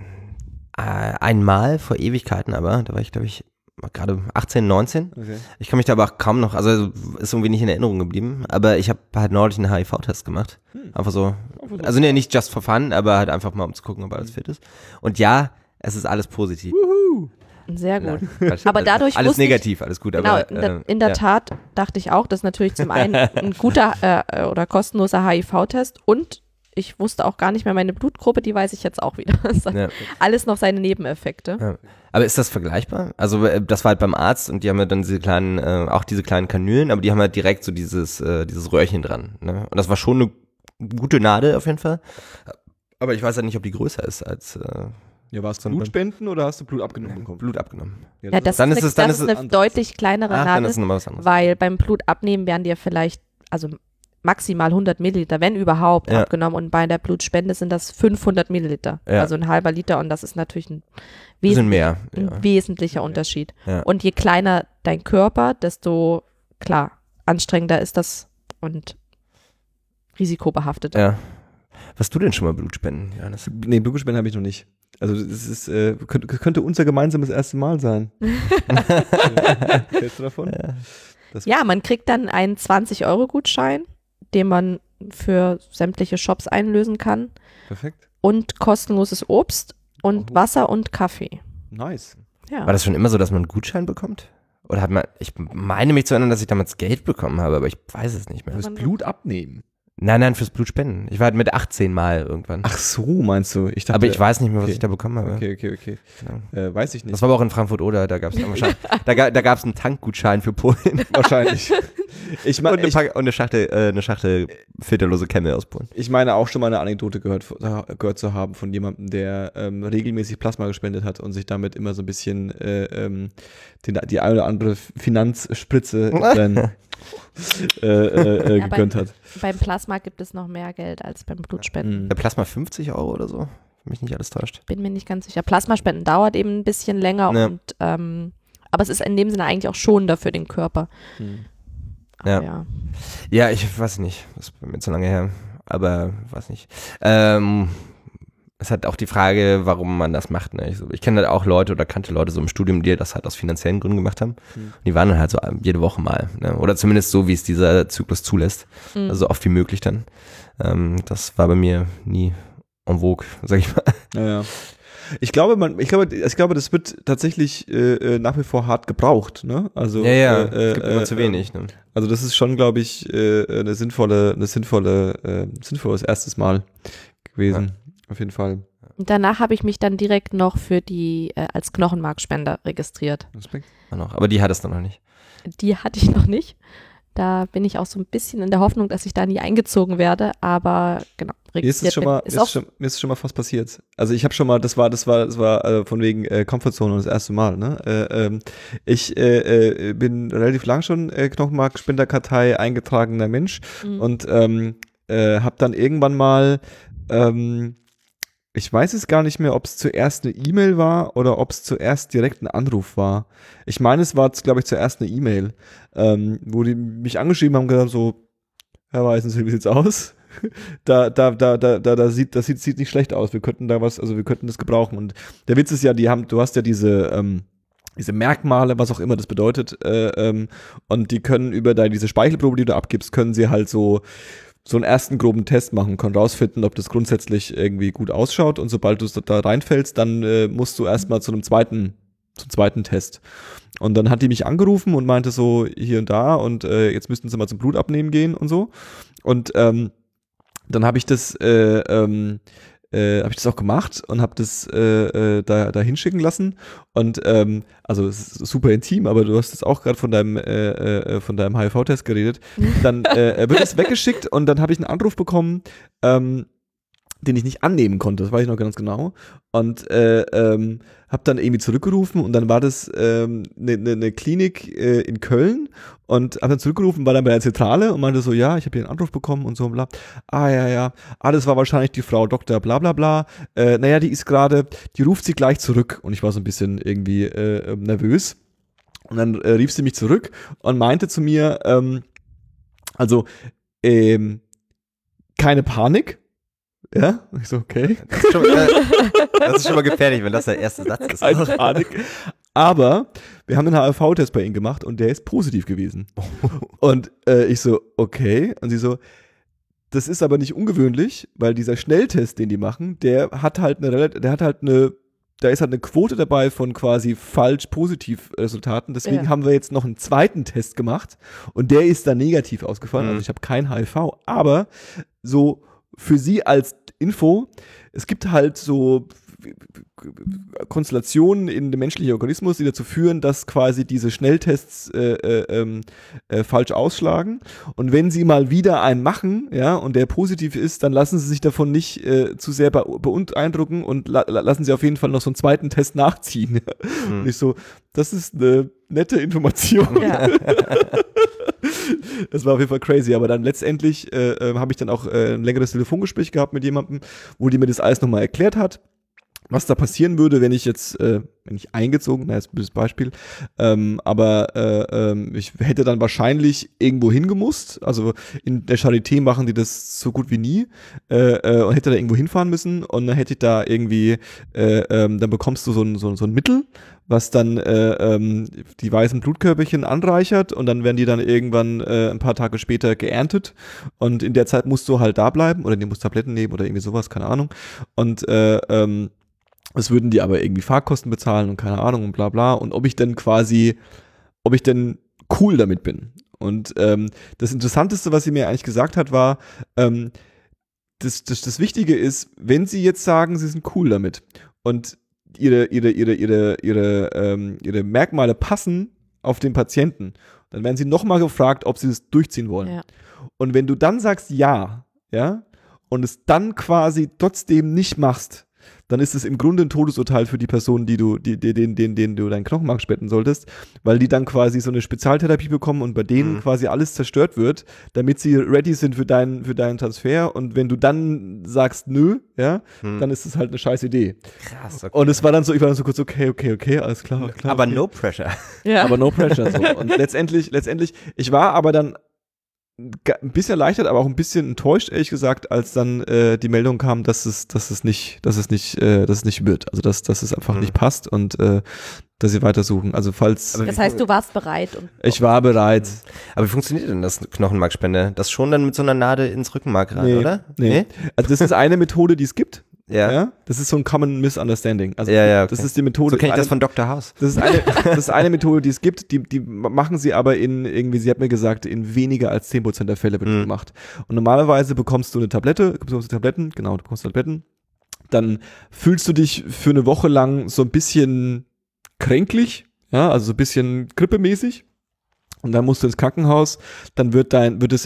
Einmal vor Ewigkeiten, aber da war ich, glaube ich, gerade 18, 19. Okay. Ich kann mich da aber auch kaum noch, also ist irgendwie nicht in Erinnerung geblieben, aber ich habe halt neulich einen HIV-Test gemacht. Einfach so, also nicht just for fun, aber halt einfach mal, um zu gucken, ob alles fit ist. Und ja, es ist alles positiv. Sehr gut. Ja, aber dadurch alles wusste negativ, alles gut. Genau, Aber, in der Tat dachte ich auch, das ist natürlich zum einen ein guter oder kostenloser HIV-Test und ich wusste auch gar nicht mehr meine Blutgruppe, die weiß ich jetzt auch wieder. Das hat alles noch seine Nebeneffekte. Ja. Aber ist das vergleichbar? Also das war halt beim Arzt und die haben ja dann diese kleinen, auch diese kleinen Kanülen, aber die haben halt direkt so dieses Röhrchen dran. Ne? Und das war schon eine gute Nadel auf jeden Fall. Aber ich weiß halt nicht, ob die größer ist als war es Blutspenden oder hast du Blut abgenommen bekommen? Blut abgenommen. Ja, das ist eine deutlich kleinere Nadel, das ist was anderes. weil beim Blut abnehmen werden dir vielleicht, also maximal 100 Milliliter, wenn überhaupt, abgenommen und bei der Blutspende sind das 500 Milliliter, also ein halber Liter und das ist natürlich ein wesentlicher Unterschied. Ja. Und je kleiner dein Körper, desto, klar, anstrengender ist das und risikobehafteter. Ja. Hast du denn schon mal Blutspenden, Johannes? Nee, Blutspenden habe ich noch nicht. Also es ist, könnte unser gemeinsames erstes Mal sein. Hältst du davon? Ja, man kriegt dann einen 20-Euro-Gutschein, den man für sämtliche Shops einlösen kann. Perfekt. Und kostenloses Obst und Wasser und Kaffee. Nice. Ja. War das schon immer so, dass man einen Gutschein bekommt? Oder ich meine mich zu erinnern, dass ich damals Geld bekommen habe, aber ich weiß es nicht mehr. Du musst Blut abnehmen. Nein, fürs Blutspenden. Ich war halt mit 18 Mal irgendwann. Ach so, meinst du? Ich dachte, aber ich weiß nicht mehr, was ich da bekommen habe. Okay. Genau. Weiß ich nicht. Das war aber auch in Frankfurt-Oder, da gab es da gab's einen Tankgutschein für Polen. Wahrscheinlich. Und eine Schachtel filterlose Camel aus Polen. Ich meine auch schon mal eine Anekdote gehört zu haben von jemandem, der regelmäßig Plasma gespendet hat und sich damit immer so ein bisschen die eine oder andere Finanzspritze gegönnt hat. Beim Plasma gibt es noch mehr Geld als beim Blutspenden. Bei Plasma 50 Euro oder so, wenn mich nicht alles täuscht. Bin mir nicht ganz sicher. Plasmaspenden dauert eben ein bisschen länger und aber es ist in dem Sinne eigentlich auch schonender für den Körper. Ja, ich weiß nicht, das ist bei mir zu lange her, aber weiß nicht. Es hat auch die Frage, warum man das macht. Ne? Ich kenne halt auch Leute oder kannte Leute so im Studium, die das halt aus finanziellen Gründen gemacht haben. Und die waren dann halt so jede Woche mal. Ne? Oder zumindest so, wie es dieser Zyklus zulässt. Also so oft wie möglich dann. Das war bei mir nie en vogue, sag ich mal. Ja. Ich glaube, das wird tatsächlich nach wie vor hart gebraucht, ne? Also es gibt immer zu wenig, ne? Also das ist schon, glaube ich, ein sinnvolles erstes Mal gewesen, auf jeden Fall. Und danach habe ich mich dann direkt noch für die als Knochenmarkspender registriert. Respekt. Aber die hattest du noch nicht. Die hatte ich noch nicht. Da bin ich auch so ein bisschen in der Hoffnung, dass ich da nie eingezogen werde, aber genau. Mir ist es schon mal fast passiert. Also ich habe schon mal, das war von wegen Comfortzone das erste Mal, ne? Ich bin relativ lang schon Knochenmarkspenderkartei eingetragener Mensch und habe dann irgendwann mal ich weiß es gar nicht mehr, ob es zuerst eine E-Mail war oder ob es zuerst direkt ein Anruf war. Ich meine, es war, glaube ich, zuerst eine E-Mail, wo die mich angeschrieben haben und gesagt so, Herr Weißensee, wie sieht's aus? Sieht nicht schlecht aus. Wir könnten das gebrauchen. Und der Witz ist ja, du hast ja diese Merkmale, was auch immer das bedeutet, und die können über diese Speichelprobe, die du abgibst, können sie halt so einen ersten groben Test machen, können rausfinden, ob das grundsätzlich irgendwie gut ausschaut, und sobald du da reinfällst, dann musst du erstmal zum zweiten Test. Und dann hat die mich angerufen und meinte so hier und da und jetzt müssten sie mal zum Blutabnehmen gehen und so. Und dann habe ich das auch gemacht und habe das da hinschicken lassen. Und also es ist super intim, aber du hast jetzt auch gerade von deinem HIV-Test geredet. Dann wird es weggeschickt und dann habe ich einen Anruf bekommen, den ich nicht annehmen konnte, das weiß ich noch ganz genau. Und habe dann irgendwie zurückgerufen und dann war das eine Klinik in Köln und habe dann zurückgerufen, war dann bei der Zentrale und meinte so, ja, ich habe hier einen Anruf bekommen und so und bla. Ja. Das war wahrscheinlich die Frau Dr. bla bla bla. Naja, die ruft sie gleich zurück. Und ich war so ein bisschen irgendwie nervös. Und dann rief sie mich zurück und meinte zu mir, keine Panik. Ja, ich so, okay. Das ist schon mal gefährlich, wenn das der erste Satz ist. Panik. Aber wir haben einen HIV-Test bei ihm gemacht und der ist positiv gewesen. Und ich so, okay. Und sie so, das ist aber nicht ungewöhnlich, weil dieser Schnelltest, den die machen, da ist halt eine Quote dabei von quasi falsch-positiv Resultaten. Deswegen haben wir jetzt noch einen zweiten Test gemacht und der ist dann negativ ausgefallen. Also ich habe kein HIV, aber so für Sie als Info, es gibt halt so Konstellationen in dem menschlichen Organismus, die dazu führen, dass quasi diese Schnelltests falsch ausschlagen. Und wenn Sie mal wieder einen machen, ja, und der positiv ist, dann lassen Sie sich davon nicht zu sehr beeindrucken und lassen Sie auf jeden Fall noch so einen zweiten Test nachziehen. Und ich so, das ist eine nette Information. Ja. Das war auf jeden Fall crazy, aber dann letztendlich habe ich dann auch ein längeres Telefongespräch gehabt mit jemandem, wo die mir das alles nochmal erklärt hat, was da passieren würde, wenn ich jetzt, wenn ich eingezogen, das ist ein böses Beispiel, aber ich hätte dann wahrscheinlich irgendwo hingemusst, also in der Charité machen die das so gut wie nie, und hätte da irgendwo hinfahren müssen und dann hätte ich da irgendwie, dann bekommst du so ein Mittel, was dann die weißen Blutkörperchen anreichert und dann werden die dann irgendwann ein paar Tage später geerntet und in der Zeit musst du halt da bleiben oder du musst Tabletten nehmen oder irgendwie sowas, keine Ahnung, und es würden die aber irgendwie Fahrkosten bezahlen und keine Ahnung und bla bla und ob ich denn cool damit bin. Und das Interessanteste, was sie mir eigentlich gesagt hat, war, das Wichtige ist, wenn sie jetzt sagen, sie sind cool damit und ihre Merkmale passen auf den Patienten, dann werden sie nochmal gefragt, ob sie das durchziehen wollen. Ja. Und wenn du dann sagst ja, und es dann quasi trotzdem nicht machst, dann ist es im Grunde ein Todesurteil für die Person, denen du deinen Knochenmark spenden solltest, weil die dann quasi so eine Spezialtherapie bekommen und bei denen quasi alles zerstört wird, damit sie ready sind für deinen Transfer. Und wenn du dann sagst nö, dann ist es halt eine scheiß Idee. Krass, okay. Und ich war dann so kurz, okay, alles klar. Aber okay. No pressure. Ja. Aber no pressure. So. Und letztendlich, ich war aber dann ein bisschen erleichtert, aber auch ein bisschen enttäuscht, ehrlich gesagt, als dann die Meldung kam, dass es nicht wird. Also dass es einfach nicht passt und dass sie weitersuchen. Also falls. Das heißt, du warst bereit. Ich war bereit. Aber wie funktioniert denn das Knochenmarkspende? Das schon dann mit so einer Nadel ins Rückenmark rein, oder? Nee. Also das ist eine Methode, die es gibt. Ja. Das ist so ein Common Misunderstanding. Also Okay. das ist die Methode. So kenne ich das von Dr. House. Das ist eine Methode, die es gibt. Die machen sie aber sie hat mir gesagt, in weniger als 10% der Fälle wird gemacht. Und normalerweise bekommst du eine Tablette, du bekommst Tabletten. Dann fühlst du dich für eine Woche lang so ein bisschen kränklich, ja, also so ein bisschen grippemäßig. Und dann musst du ins Krankenhaus, dann ich glaube, es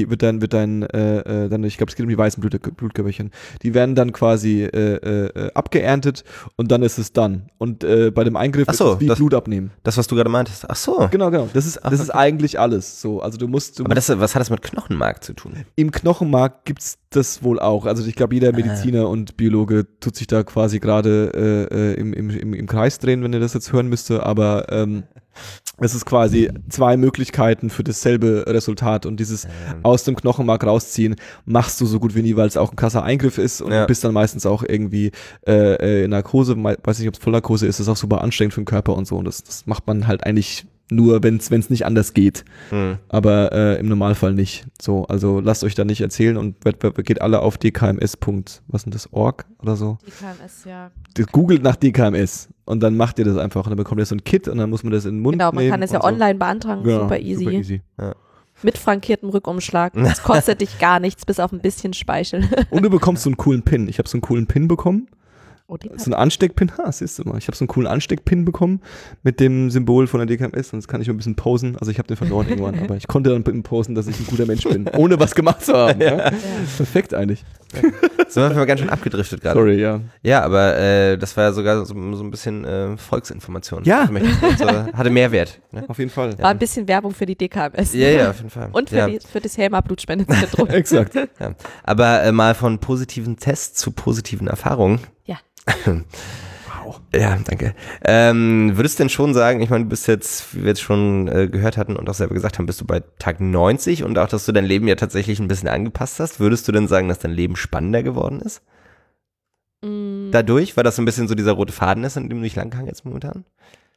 geht um die weißen Blutkörperchen. Die werden dann quasi abgeerntet und dann ist es dann. Und bei dem Eingriff ist es wie Blut abnehmen. Das, was du gerade meintest. Ach so. Genau. Das ist eigentlich alles so. Also Aber was hat das mit Knochenmark zu tun? Im Knochenmark gibt's das wohl auch. Also ich glaube, jeder Mediziner und Biologe tut sich da quasi gerade im Kreis drehen, wenn ihr das jetzt hören müsste. Aber es ist quasi 2 Möglichkeiten für dasselbe Resultat und dieses aus dem Knochenmark rausziehen machst du so gut wie nie, weil es auch ein krasser Eingriff ist und du bist dann meistens auch irgendwie in Narkose, weiß nicht, ob es Vollnarkose ist, ist auch super anstrengend für den Körper und so und das macht man halt eigentlich nur, wenn es nicht anders geht, aber im Normalfall nicht. So, also lasst euch da nicht erzählen und geht alle auf dkms.org oder so. DKMS, ja. Googelt nach DKMS und dann macht ihr das einfach und dann bekommt ihr so ein Kit und dann muss man das in den Mund nehmen. Genau, man kann es ja online beantragen, super easy. Ja. Mit frankiertem Rückumschlag. Das kostet dich gar nichts, bis auf ein bisschen Speichel. Und du bekommst so einen coolen Pin. Ich habe so einen coolen Pin bekommen. So ein Ansteckpin. Siehst du mal. Ich habe so einen coolen Ansteckpin bekommen mit dem Symbol von der DKMS und das kann ich ein bisschen posen. Also ich habe den verloren irgendwann, aber ich konnte dann posen, dass ich ein guter Mensch bin, ohne was gemacht zu haben. Ja. Perfekt eigentlich. So haben wir ganz schön abgedriftet gerade. Sorry, ja. Ja, aber das war ja sogar so ein bisschen Volksinformation. Ja. Hatte Mehrwert. Ne? Auf jeden Fall. War ein bisschen Werbung für die DKMS. Ja, auf jeden Fall. Und für das Helma Blutspendezentrum. Exakt. Ja. Aber mal von positiven Tests zu positiven Erfahrungen. Ja. Wow. Ja, danke. Würdest du denn schon sagen, ich meine, du bist jetzt, wie wir jetzt schon gehört hatten und auch selber gesagt haben, bist du bei Tag 90 und auch, dass du dein Leben ja tatsächlich ein bisschen angepasst hast. Würdest du denn sagen, dass dein Leben spannender geworden ist? Dadurch? Weil das so ein bisschen so dieser rote Faden ist, an dem du dich langhangelst jetzt momentan?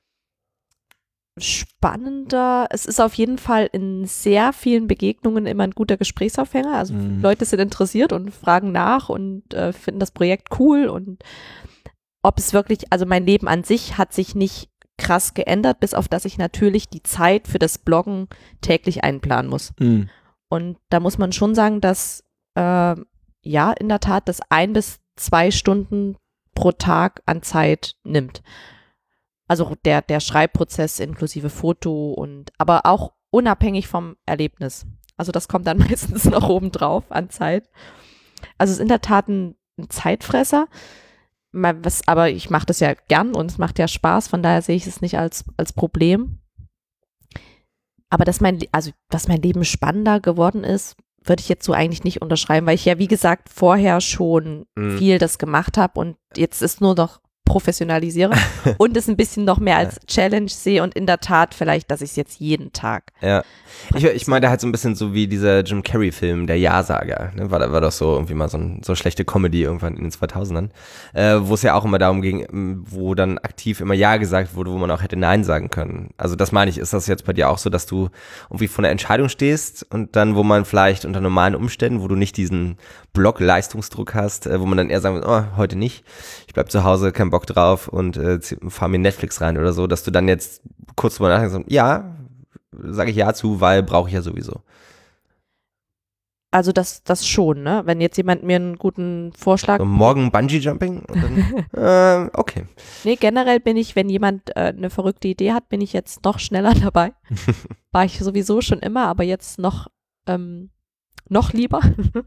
Spannender. Es ist auf jeden Fall in sehr vielen Begegnungen immer ein guter Gesprächsaufhänger. Also Leute sind interessiert und fragen nach und finden das Projekt cool und ob es wirklich, also mein Leben an sich hat sich nicht krass geändert, bis auf dass ich natürlich die Zeit für das Bloggen täglich einplanen muss. Und da muss man schon sagen, dass in der Tat das 1 bis 2 Stunden pro Tag an Zeit nimmt. Also der Schreibprozess inklusive Foto aber auch unabhängig vom Erlebnis. Also das kommt dann meistens noch oben drauf an Zeit. Also es ist in der Tat ein Zeitfresser. Aber ich mache das ja gern und es macht ja Spaß, von daher sehe ich es nicht als Problem. Aber dass mein Leben spannender geworden ist, würde ich jetzt so eigentlich nicht unterschreiben, weil ich ja, wie gesagt, vorher schon viel das gemacht habe und jetzt ist nur noch professionalisiere und es ein bisschen noch mehr als Challenge sehe und in der Tat vielleicht, dass ich es jetzt jeden Tag. Ja, ich meine halt so ein bisschen so wie dieser Jim Carrey-Film, der Ja-Sager, ne? War doch so irgendwie mal so schlechte Comedy irgendwann in den 2000ern, wo es ja auch immer darum ging, wo dann aktiv immer Ja gesagt wurde, wo man auch hätte Nein sagen können. Also das meine ich, ist das jetzt bei dir auch so, dass du irgendwie vor einer Entscheidung stehst und dann, wo man vielleicht unter normalen Umständen, wo du nicht diesen Blog-Leistungsdruck hast, wo man dann eher sagen will, oh, heute nicht, ich bleib zu Hause, kein Bock drauf und fahr mir Netflix rein oder so, dass du dann jetzt kurz drüber nachdenkst, ja, sage ich ja zu, weil brauche ich ja sowieso. Also das schon, ne? Wenn jetzt jemand mir einen guten Vorschlag... So, morgen Bungee-Jumping? Und dann, okay. Nee, generell bin ich, wenn jemand eine verrückte Idee hat, bin ich jetzt noch schneller dabei. War ich sowieso schon immer, aber jetzt noch lieber.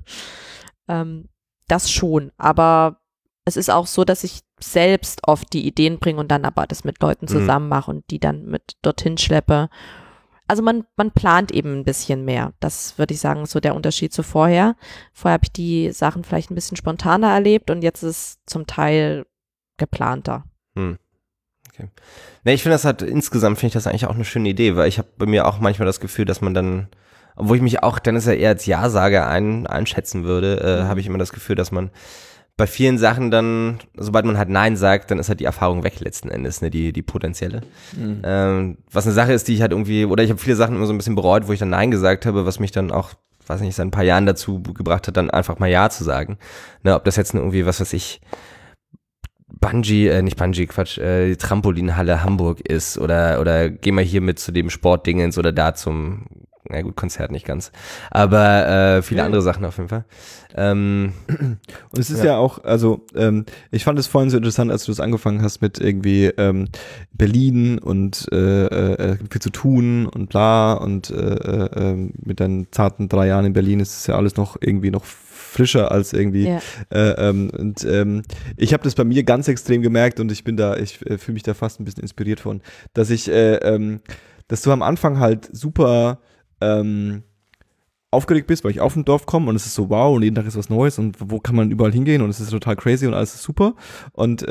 Das schon, aber es ist auch so, dass ich selbst oft die Ideen bringe und dann aber das mit Leuten zusammen mache und die dann mit dorthin schleppe. Also man plant eben ein bisschen mehr. Das würde ich sagen, ist so der Unterschied zu vorher. Vorher habe ich die Sachen vielleicht ein bisschen spontaner erlebt und jetzt ist es zum Teil geplanter. Okay. Nee, ich finde das halt, insgesamt finde ich das eigentlich auch eine schöne Idee, weil ich habe bei mir auch manchmal das Gefühl, dass man dann, obwohl ich mich auch, dann ist ja eher als Ja-Sager einschätzen würde, habe ich immer das Gefühl, dass man bei vielen Sachen dann, sobald man halt Nein sagt, dann ist halt die Erfahrung weg letzten Endes, ne, die potenzielle. Was eine Sache ist, die ich halt irgendwie, oder ich habe viele Sachen immer so ein bisschen bereut, wo ich dann Nein gesagt habe, was mich dann auch, weiß nicht, seit ein paar Jahren dazu gebracht hat, dann einfach mal Ja zu sagen. Ne, ob das jetzt irgendwie, was weiß ich, die Trampolinhalle Hamburg ist oder geh mal hier mit zu dem Sportdingens oder da zum, na gut, Konzert nicht ganz, aber viele andere Sachen auf jeden Fall. Und es ist ja auch, also ich fand es vorhin so interessant, als du das angefangen hast mit irgendwie Berlin und viel zu tun und bla und mit deinen zarten 3 Jahren in Berlin ist es ja alles noch irgendwie noch frischer als irgendwie ich habe das bei mir ganz extrem gemerkt und ich fühle mich da fast ein bisschen inspiriert von, dass dass du am Anfang halt super aufgeregt bist, weil ich auf dem Dorf komme und es ist so wow und jeden Tag ist was Neues und wo kann man überall hingehen und es ist total crazy und alles ist super und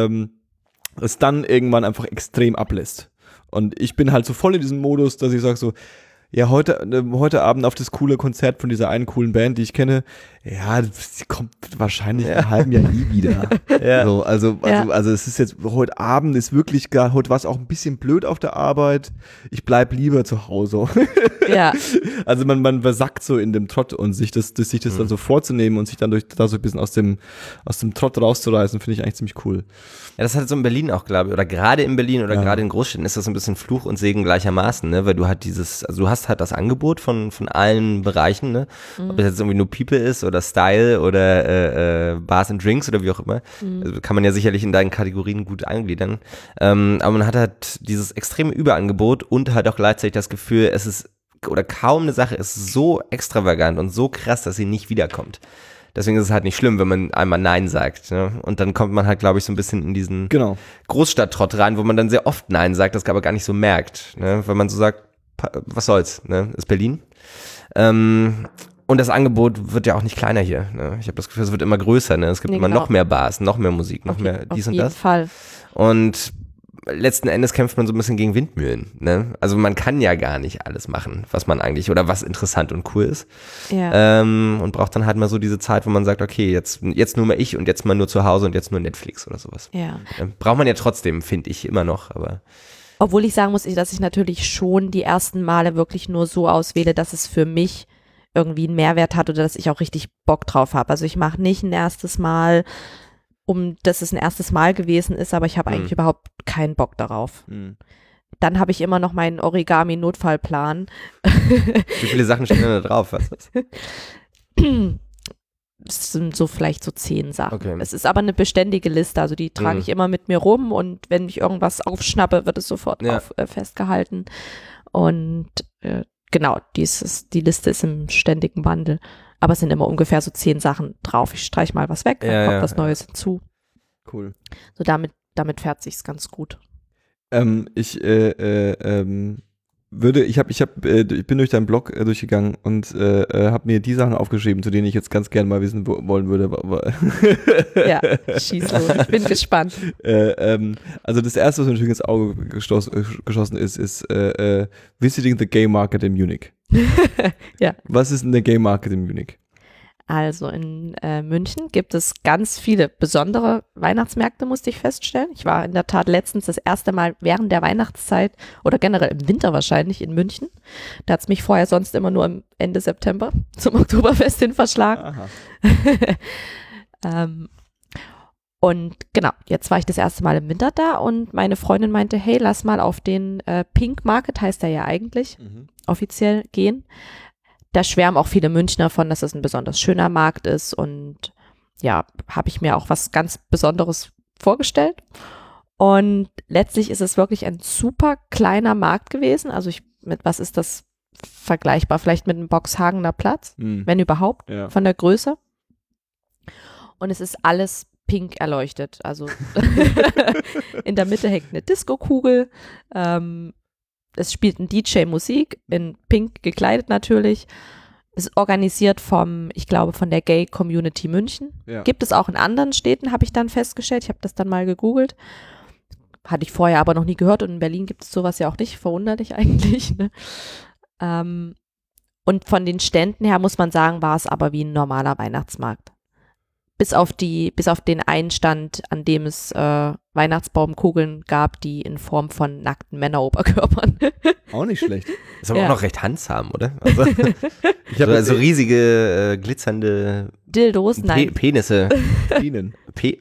es dann irgendwann einfach extrem ablässt. Und ich bin halt so voll in diesem Modus, dass ich sage so, ja, heute Abend auf das coole Konzert von dieser einen coolen Band, die ich kenne, ja, die kommt wahrscheinlich in einem halben Jahr nie wieder. Ja. So, also es ist jetzt, heute Abend ist wirklich gar, heute war es auch ein bisschen blöd auf der Arbeit, ich bleib lieber zu Hause. Ja. Also man versackt so in dem Trott und sich das dann so vorzunehmen und sich dann da so ein bisschen aus dem Trott rauszureißen, finde ich eigentlich ziemlich cool. Ja, das hat so in Berlin auch, glaube ich, oder gerade in Berlin oder gerade in Großstädten ist das so ein bisschen Fluch und Segen gleichermaßen, ne, weil du halt du hast halt das Angebot von allen Bereichen, ne, ob es jetzt irgendwie nur People ist oder Style oder Bars and Drinks oder wie auch immer, also kann man ja sicherlich in deinen Kategorien gut eingliedern, aber man hat halt dieses extreme Überangebot und halt auch gleichzeitig das Gefühl, es ist, oder kaum eine Sache ist so extravagant und so krass, dass sie nicht wiederkommt. Deswegen ist es halt nicht schlimm, wenn man einmal Nein sagt. Ne? Und dann kommt man halt, glaube ich, so ein bisschen in diesen Großstadttrott rein, wo man dann sehr oft Nein sagt, das aber gar nicht so merkt. Ne? Weil man so sagt, was soll's, ne? Ist Berlin. Und das Angebot wird ja auch nicht kleiner hier. Ne? Ich habe das Gefühl, es wird immer größer. Ne? Es gibt immer noch mehr Bars, noch mehr Musik, noch mehr dies und das. Auf jeden Fall. Und letzten Endes kämpft man so ein bisschen gegen Windmühlen. Ne? Also man kann ja gar nicht alles machen, was man eigentlich oder was interessant und cool ist. Ja. Und braucht dann halt mal so diese Zeit, wo man sagt, okay, jetzt nur mal ich und jetzt mal nur zu Hause und jetzt nur Netflix oder sowas. Ja. Braucht man ja trotzdem, finde ich, immer noch. Aber obwohl ich sagen muss, dass ich natürlich schon die ersten Male wirklich nur so auswähle, dass es für mich irgendwie einen Mehrwert hat oder dass ich auch richtig Bock drauf habe. Also ich mache nicht ein erstes Mal, dass es ein erstes Mal gewesen ist, aber ich habe eigentlich überhaupt keinen Bock darauf. Dann habe ich immer noch meinen Origami-Notfallplan. Wie viele Sachen stehen da drauf? Was ist das? Es sind so vielleicht so 10 Sachen. Okay. Es ist aber eine beständige Liste, also die trage ich immer mit mir rum und wenn ich irgendwas aufschnappe, wird es sofort festgehalten. Und genau, die Liste ist im ständigen Wandel. Aber es sind immer ungefähr so 10 Sachen drauf. Ich streiche mal was weg, dann kommt was Neues hinzu. Cool. So damit fährt sich's ganz gut. Ich bin durch deinen Blog durchgegangen und habe mir die Sachen aufgeschrieben, zu denen ich jetzt ganz gerne mal wissen wollen würde. Ja, schieß los. Ich bin gespannt. Also das erste, was mir natürlich ins Auge geschossen ist Visiting the Gay Market in Munich. Ja. Was ist denn der Gay Market in Munich? Also in München gibt es ganz viele besondere Weihnachtsmärkte, musste ich feststellen. Ich war in der Tat letztens das erste Mal während der Weihnachtszeit oder generell im Winter wahrscheinlich in München. Da hat es mich vorher sonst immer nur am Ende September zum Oktoberfest hin verschlagen. Und genau, jetzt war ich das erste Mal im Winter da und meine Freundin meinte, hey, lass mal auf den Pink Market, heißt er ja eigentlich, offiziell gehen. Da schwärmen auch viele Münchner davon, dass es ein besonders schöner Markt ist und ja, habe ich mir auch was ganz Besonderes vorgestellt. Und letztlich ist es wirklich ein super kleiner Markt gewesen. Also was ist das vergleichbar? Vielleicht mit einem Boxhagener Platz, wenn überhaupt, von der Größe. Und es ist alles pink erleuchtet. Also in der Mitte hängt eine Disco-Kugel. Es spielt ein DJ Musik, in pink gekleidet natürlich. Ist organisiert von der Gay Community München. Ja. Gibt es auch in anderen Städten, habe ich dann festgestellt. Ich habe das dann mal gegoogelt. Hatte ich vorher aber noch nie gehört und in Berlin gibt es sowas ja auch nicht. Verwunderlich eigentlich. Ne? Und von den Ständen her muss man sagen, war es aber wie ein normaler Weihnachtsmarkt. bis auf den einen Stand, an dem es Weihnachtsbaumkugeln gab, die in Form von nackten Männeroberkörpern. Auch nicht schlecht. Ist aber Ja. auch noch recht handsam, oder? Also, Ich habe so riesige, glitzernde Dildos, nein. Penisse. Bienen.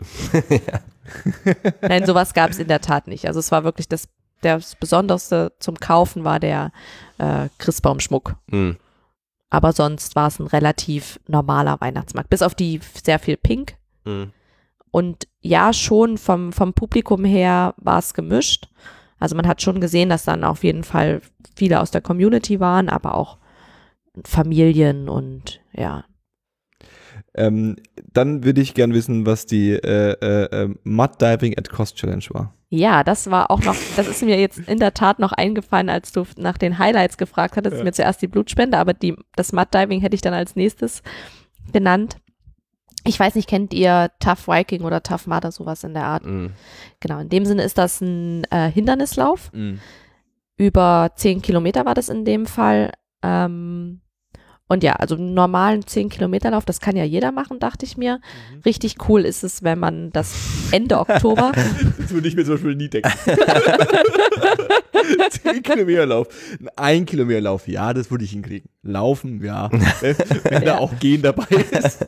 Nein, sowas gab es in der Tat nicht. Also es war wirklich das Besonderste zum Kaufen war der Christbaumschmuck. Hm. Aber sonst war es ein relativ normaler Weihnachtsmarkt. Bis auf die sehr viel Pink. Hm. Und ja, schon vom Publikum her war es gemischt. Also man hat schon gesehen, dass dann auf jeden Fall viele aus der Community waren, aber auch Familien und ja. Dann würde ich gern wissen, was die Mud Diving at Cost Challenge war. Ja, das war auch noch, das ist mir jetzt in der Tat noch eingefallen, als du nach den Highlights gefragt hattest. Ja. Mir zuerst die Blutspende, aber das Mud Diving hätte ich dann als nächstes genannt. Ich weiß nicht, kennt ihr Tough Viking oder Tough Mudder, sowas in der Art? Hm. Genau, in dem Sinne ist das ein Hindernislauf. Über 10 Kilometer war das in dem Fall. Und ja, also einen normalen 10-Kilometer-Lauf, das kann ja jeder machen, dachte ich mir. Richtig cool ist es, wenn man das Ende Oktober, Das würde ich mir zum Beispiel nie denken. 10 Kilometer Lauf. Ein Kilometer Lauf, ja, das würde ich hinkriegen. Laufen, ja. Wenn da auch Gehen dabei ist.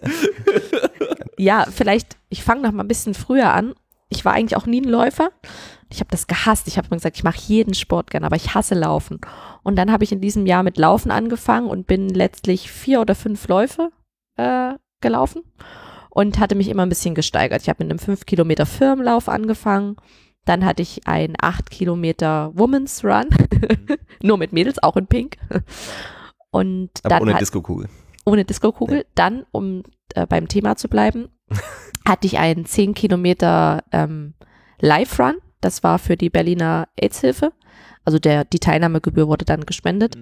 ja, vielleicht, ich fange noch mal ein bisschen früher an. Ich war eigentlich auch nie ein Läufer. Ich habe das gehasst. Ich habe mir gesagt, ich mache jeden Sport gerne, aber ich hasse Laufen. Und dann habe ich in diesem Jahr mit Laufen angefangen und bin letztlich 4 oder 5 Läufe gelaufen und hatte mich immer ein bisschen gesteigert. Ich habe mit einem 5 Kilometer Firmenlauf angefangen. Dann hatte ich einen 8 Kilometer Women's Run, nur mit Mädels, auch in Pink. Und Aber dann ohne Diskokugel. ohne Diskokugel. Dann, um beim Thema zu bleiben, hatte ich einen 10 Kilometer Live-Run. Das war für die Berliner AIDS-Hilfe. Also die Teilnahmegebühr wurde dann gespendet.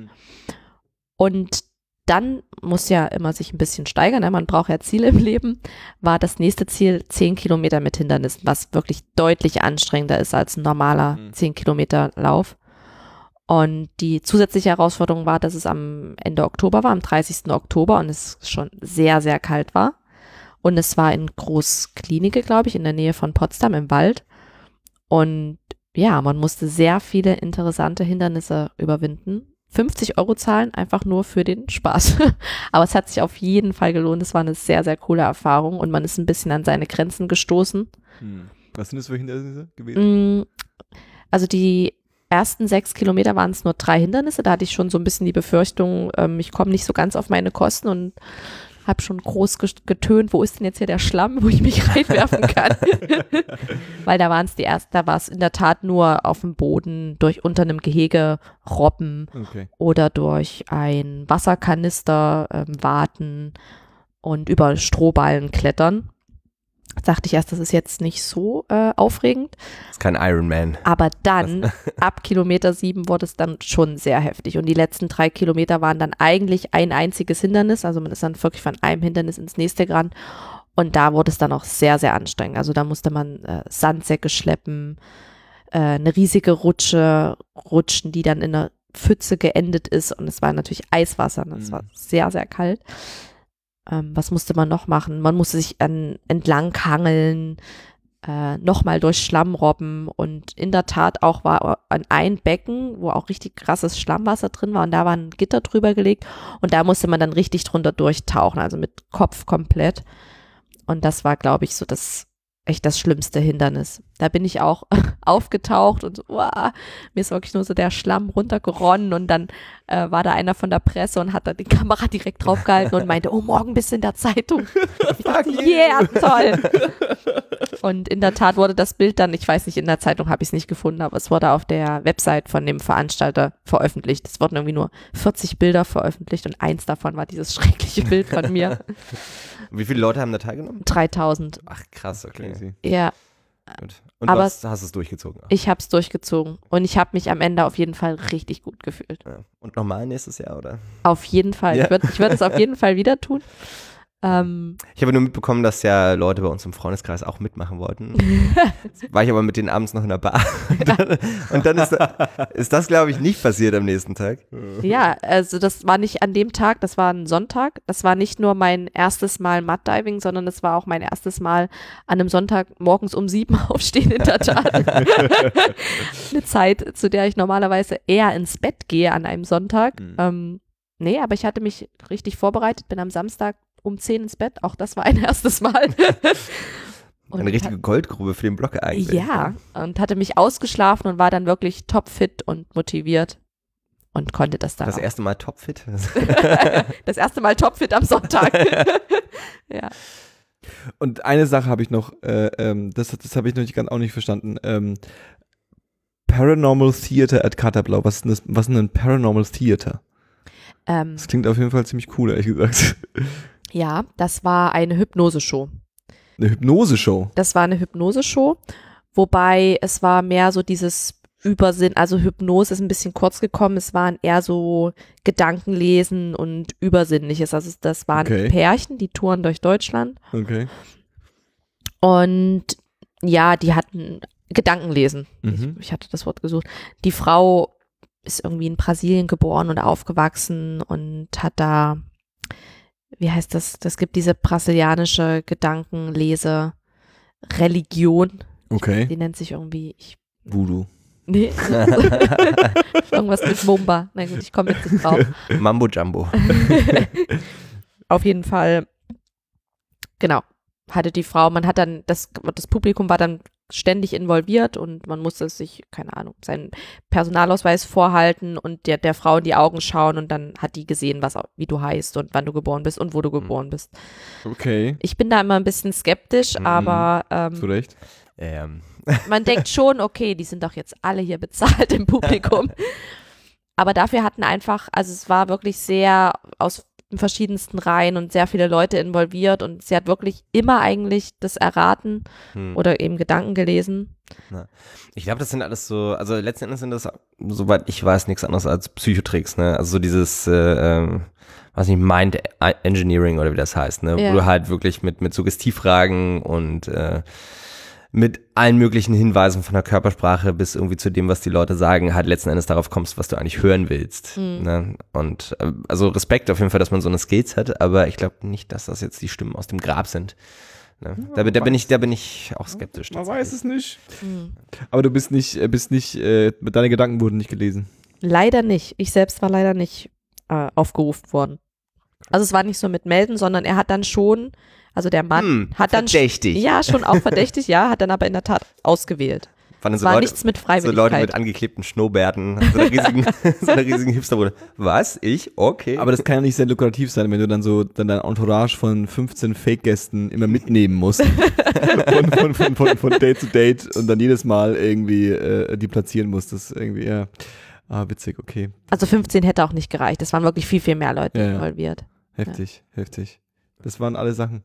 Und dann muss ja immer sich ein bisschen steigern, ne? Man braucht ja Ziele im Leben, war das nächste Ziel 10 Kilometer mit Hindernissen, was wirklich deutlich anstrengender ist als ein normaler 10 Kilometer Lauf. Und die zusätzliche Herausforderung war, dass es am Ende Oktober war, am 30. Oktober und es schon sehr, sehr kalt war. Und es war in Großklinike, glaube ich, in der Nähe von Potsdam im Wald. Und ja, man musste sehr viele interessante Hindernisse überwinden. 50 € zahlen, einfach nur für den Spaß. Aber es hat sich auf jeden Fall gelohnt. Es war eine sehr, sehr coole Erfahrung und man ist ein bisschen an seine Grenzen gestoßen. Was sind das für Hindernisse gewesen? Also die ersten 6 Kilometer waren es nur 3 Hindernisse. Da hatte ich schon so ein bisschen die Befürchtung, ich komme nicht so ganz auf meine Kosten und habe schon groß getönt, wo ist denn jetzt hier der Schlamm, wo ich mich reinwerfen kann? Weil da waren es da war es in der Tat nur auf dem Boden, unter einem Gehege Robben oder durch ein Wasserkanister waten und über Strohballen klettern. Dachte ich erst, das ist jetzt nicht so aufregend. Das ist kein Ironman. Aber dann, ab Kilometer 7 wurde es dann schon sehr heftig. Und die letzten 3 Kilometer waren dann eigentlich ein einziges Hindernis. Also man ist dann wirklich von einem Hindernis ins nächste gerannt. Und da wurde es dann auch sehr, sehr anstrengend. Also da musste man Sandsäcke schleppen, eine riesige Rutsche rutschen, die dann in einer Pfütze geendet ist. Und es war natürlich Eiswasser. Und es war sehr, sehr kalt. Was musste man noch machen? Man musste sich entlang hangeln, nochmal durch Schlamm robben und in der Tat auch war an ein Becken, wo auch richtig krasses Schlammwasser drin war und da war ein Gitter drüber gelegt und da musste man dann richtig drunter durchtauchen, also mit Kopf komplett und das war, glaube ich, so echt das schlimmste Hindernis. Da bin ich auch aufgetaucht und so, mir ist wirklich nur so der Schlamm runtergeronnen und dann war da einer von der Presse und hat da die Kamera direkt draufgehalten und meinte, oh, morgen bist du in der Zeitung. Ich dachte, yeah, toll. Und in der Tat wurde das Bild dann, ich weiß nicht, in der Zeitung habe ich es nicht gefunden, aber es wurde auf der Website von dem Veranstalter veröffentlicht. Es wurden irgendwie nur 40 Bilder veröffentlicht und eins davon war dieses schreckliche Bild von mir. Wie viele Leute haben da teilgenommen? 3000. Ach krass, okay. Ja. Gut. Und aber du hast es durchgezogen? Ich habe es durchgezogen und ich habe mich am Ende auf jeden Fall richtig gut gefühlt. Ja. Und nochmal nächstes Jahr, oder? Auf jeden Fall. Ja. Ich würd es auf jeden Fall wieder tun. Ich habe nur mitbekommen, dass ja Leute bei uns im Freundeskreis auch mitmachen wollten. War ich aber mit denen abends noch in der Bar. Und dann ist das, glaube ich, nicht passiert am nächsten Tag. Ja, also das war nicht an dem Tag, das war ein Sonntag. Das war nicht nur mein erstes Mal Mud-Diving, sondern das war auch mein erstes Mal an einem Sonntag morgens um 7 aufstehen in der Tat. Eine Zeit, zu der ich normalerweise eher ins Bett gehe an einem Sonntag. Nee, aber ich hatte mich richtig vorbereitet, bin am Samstag um 10 ins Bett. Auch das war ein erstes Mal. Eine richtige Goldgrube für den Blog eigentlich. Ja, und hatte mich ausgeschlafen und war dann wirklich topfit und motiviert und konnte das dann Das auch. erste Mal topfit? Das erste Mal topfit am Sonntag. Ja. Und eine Sache habe ich noch, das habe ich noch nicht auch nicht verstanden. Paranormal Theater at Katerblau. Was ist denn ein Paranormal Theater? Das klingt auf jeden Fall ziemlich cool, ehrlich gesagt. Ja, das war eine Hypnoseshow. Eine Hypnoseshow? Das war eine Hypnoseshow, wobei es war mehr so dieses Übersinn, also Hypnose ist ein bisschen kurz gekommen, es waren eher so Gedankenlesen und Übersinnliches, also das waren Pärchen, die touren durch Deutschland. Okay. Und ja, die hatten Gedankenlesen. Ich hatte das Wort gesucht. Die Frau ist irgendwie in Brasilien geboren und aufgewachsen und hat da, wie heißt das? Das gibt diese brasilianische Gedankenlese-Religion. Okay. Die nennt sich irgendwie Voodoo. Nee. Irgendwas mit Mumba. Na gut, ich komme jetzt nicht drauf. Mambo Jumbo. Auf jeden Fall, genau, hatte die Frau, man hat dann, das Publikum war dann ständig involviert und man musste sich, keine Ahnung, seinen Personalausweis vorhalten und der Frau in die Augen schauen und dann hat die gesehen, wie du heißt und wann du geboren bist und wo du geboren bist. Okay. Ich bin da immer ein bisschen skeptisch, aber zu Recht. Man denkt schon, okay, die sind doch jetzt alle hier bezahlt im Publikum. Aber dafür hatten einfach, also es war wirklich sehr aus verschiedensten Reihen und sehr viele Leute involviert und sie hat wirklich immer eigentlich das erraten oder eben Gedanken gelesen. Ich glaube, das sind alles so, also letzten Endes sind das, soweit ich weiß, nichts anderes als Psychotricks, ne? Also so dieses, weiß nicht, Mind Engineering oder wie das heißt, ne? Ja. Wo du halt wirklich mit Suggestivfragen und mit allen möglichen Hinweisen von der Körpersprache bis irgendwie zu dem, was die Leute sagen, halt letzten Endes darauf kommst, was du eigentlich hören willst. Ne? Und also Respekt auf jeden Fall, dass man so eine Skills hat, aber ich glaube nicht, dass das jetzt die Stimmen aus dem Grab sind. Ne? Da bin ich auch skeptisch. Man weiß es nicht. Aber du bist nicht, deine Gedanken wurden nicht gelesen. Leider nicht. Ich selbst war leider nicht aufgerufen worden. Also es war nicht so mit Melden, sondern er hat dann schon, also der Mann hat dann verdächtig. Ja, schon auch verdächtig, ja, hat dann aber in der Tat ausgewählt. Es war nichts mit Freiwilligkeit. So Leute mit angeklebten Schnurrbärten, so einer riesigen Hipsterbude. Was? Ich? Okay. Aber das kann ja nicht sehr lukrativ sein, wenn du dann dein Entourage von 15 Fake-Gästen immer mitnehmen musst. von Date zu Date und dann jedes Mal irgendwie die platzieren musst. Das ist irgendwie, ja. Witzig, okay. Also 15 hätte auch nicht gereicht. Es waren wirklich viel, viel mehr Leute involviert. Heftig. Das waren alle Sachen.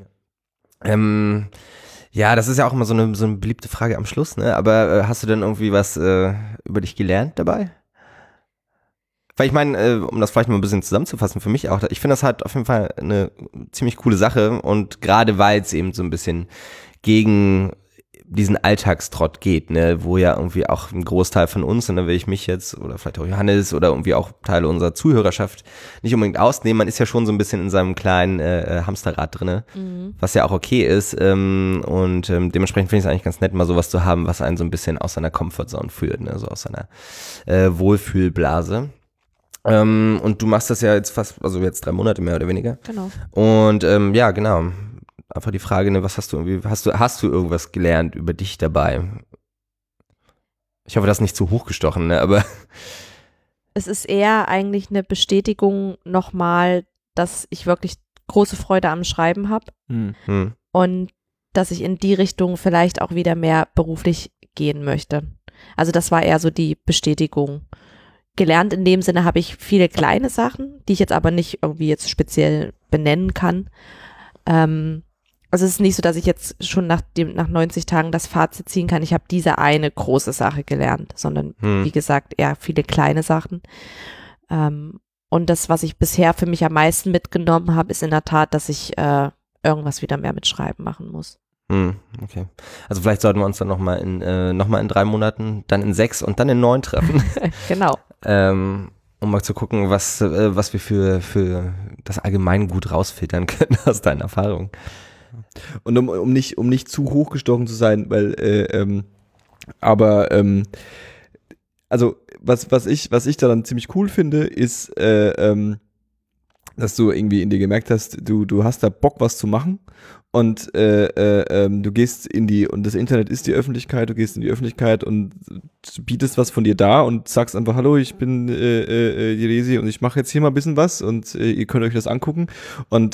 Ja, das ist ja auch immer so eine beliebte Frage am Schluss, ne? Aber hast du denn irgendwie was über dich gelernt dabei? Weil ich meine, um das vielleicht mal ein bisschen zusammenzufassen für mich auch, ich finde das halt auf jeden Fall eine ziemlich coole Sache und gerade weil es eben so ein bisschen gegen diesen Alltagstrott geht, ne, wo ja irgendwie auch ein Großteil von uns, und da will ich mich jetzt oder vielleicht auch Johannes oder irgendwie auch Teile unserer Zuhörerschaft nicht unbedingt ausnehmen, man ist ja schon so ein bisschen in seinem kleinen Hamsterrad drinne, was ja auch okay ist und dementsprechend finde ich es eigentlich ganz nett, mal sowas zu haben, was einen so ein bisschen aus seiner Comfortzone führt, ne, so aus seiner Wohlfühlblase. Und du machst das ja jetzt jetzt 3 Monate mehr oder weniger. Genau. Und ja, genau. Einfach die Frage, ne, was hast du irgendwie, hast du irgendwas gelernt über dich dabei? Ich hoffe, das ist nicht zu hochgestochen, ne, aber. Es ist eher eigentlich eine Bestätigung nochmal, dass ich wirklich große Freude am Schreiben habe und dass ich in die Richtung vielleicht auch wieder mehr beruflich gehen möchte. Also das war eher so die Bestätigung. Gelernt in dem Sinne habe ich viele kleine Sachen, die ich jetzt aber nicht irgendwie jetzt speziell benennen kann. Also es ist nicht so, dass ich jetzt schon nach 90 Tagen das Fazit ziehen kann, ich habe diese eine große Sache gelernt, sondern wie gesagt eher viele kleine Sachen. Und das, was ich bisher für mich am meisten mitgenommen habe, ist in der Tat, dass ich irgendwas wieder mehr mit Schreiben machen muss. Okay. Also vielleicht sollten wir uns dann nochmal in 3 Monaten, dann in 6 und dann in 9 treffen. Genau. Um mal zu gucken, was wir für das Allgemeingut rausfiltern können aus deinen Erfahrungen. Und um nicht zu hochgestochen zu sein, weil also was ich daran ziemlich cool finde, ist, dass du irgendwie in dir gemerkt hast, du hast da Bock, was zu machen und du gehst und das Internet ist die Öffentlichkeit, du gehst in die Öffentlichkeit und bietest was von dir da und sagst einfach, hallo, ich bin die Resi und ich mache jetzt hier mal ein bisschen was und ihr könnt euch das angucken und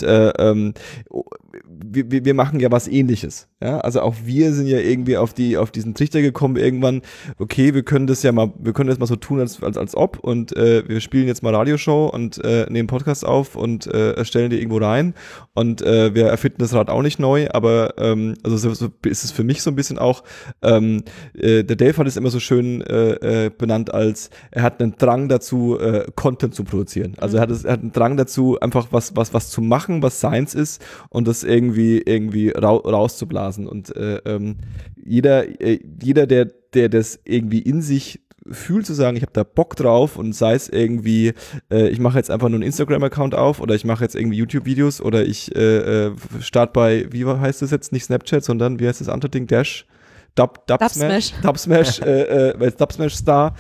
wir machen ja was Ähnliches, ja, also auch wir sind ja irgendwie auf diesen Trichter gekommen irgendwann, okay, wir können das mal so tun, als ob und wir spielen jetzt mal Radioshow und nehmen Podcast auf und stellen die irgendwo rein und wir erfinden das Rad auch nicht neu, aber also so ist es für mich so ein bisschen auch, der Dave hat es immer so schön benannt als, er hat einen Drang dazu, Content zu produzieren, also er hat einen Drang dazu, einfach was zu machen, was seins ist und das irgendwie rauszublasen und jeder, der das irgendwie in sich fühlt, zu sagen, ich habe da Bock drauf und sei es irgendwie, ich mache jetzt einfach nur einen Instagram-Account auf oder ich mache jetzt irgendwie YouTube-Videos oder ich starte bei, wie heißt das jetzt, nicht Snapchat, sondern wie heißt das andere Ding, Dubsmash, weil Dubsmash-Star,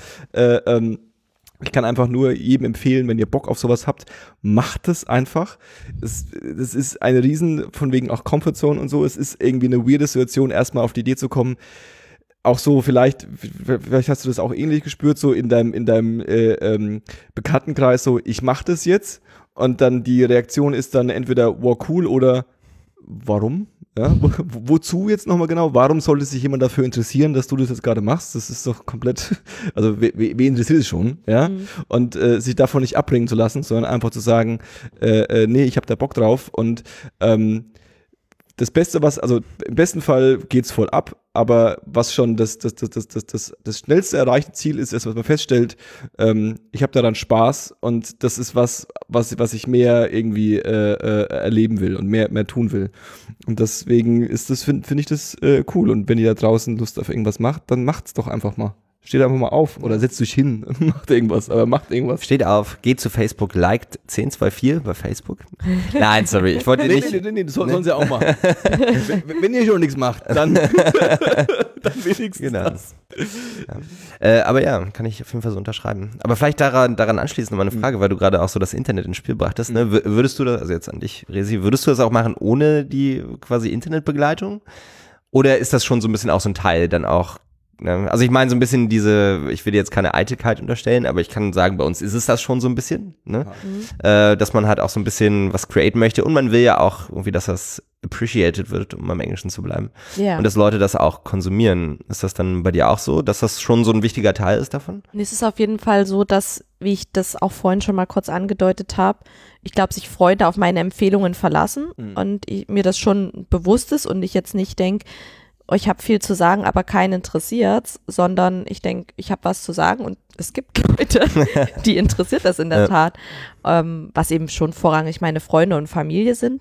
ich kann einfach nur jedem empfehlen, wenn ihr Bock auf sowas habt, macht es einfach. Das ist eine riesen, von wegen auch Comfortzone und so, es ist irgendwie eine weirde Situation, erstmal auf die Idee zu kommen, auch so vielleicht hast du das auch ähnlich gespürt, so in deinem Bekanntenkreis, so ich mach das jetzt und dann die Reaktion ist dann entweder wow, cool oder warum? Ja, wozu jetzt nochmal genau? Warum sollte sich jemand dafür interessieren, dass du das jetzt gerade machst? Das ist doch komplett, also wen interessiert es schon, ja? Und sich davon nicht abbringen zu lassen, sondern einfach zu sagen, nee, ich habe da Bock drauf und das Beste, also im besten Fall geht's voll ab, aber was schon das schnellste erreichte Ziel ist, was man feststellt, ich habe daran Spaß und das ist was ich mehr irgendwie erleben will und mehr tun will. Und deswegen ist das, finde ich das cool. Und wenn ihr da draußen Lust auf irgendwas macht, dann macht's doch einfach mal. Steht einfach mal auf oder setzt euch hin und macht irgendwas, aber macht irgendwas. Steht auf, geht zu Facebook, liked 1024 bei Facebook. Nein, sorry, ich wollte nicht. Nee, das sollen sie auch machen. wenn ihr schon nichts macht, dann wenigstens genau. das. Ja. Aber ja, kann ich auf jeden Fall so unterschreiben. Aber vielleicht daran anschließend nochmal eine Frage, weil du gerade auch so das Internet ins Spiel brachtest. Ne? Würdest du das, also jetzt an dich, Resi, würdest du das auch machen ohne die quasi Internetbegleitung? Oder ist das schon so ein bisschen auch so ein Teil dann auch? Also ich meine so ein bisschen ich will dir jetzt keine Eitelkeit unterstellen, aber ich kann sagen, bei uns ist es das schon so ein bisschen, ne? Dass man halt auch so ein bisschen was createn möchte und man will ja auch irgendwie, dass das appreciated wird, um beim Englischen zu bleiben. Yeah. Und dass Leute das auch konsumieren. Ist das dann bei dir auch so, dass das schon so ein wichtiger Teil ist davon? Es ist auf jeden Fall so, dass, wie ich das auch vorhin schon mal kurz angedeutet habe, ich glaube, sich Freunde auf meine Empfehlungen verlassen und mir das schon bewusst ist und ich jetzt nicht denke, ich habe viel zu sagen, aber keinen interessiert's, sondern ich denke, ich habe was zu sagen und es gibt Leute, die interessiert das in der Tat, was eben schon vorrangig meine Freunde und Familie sind.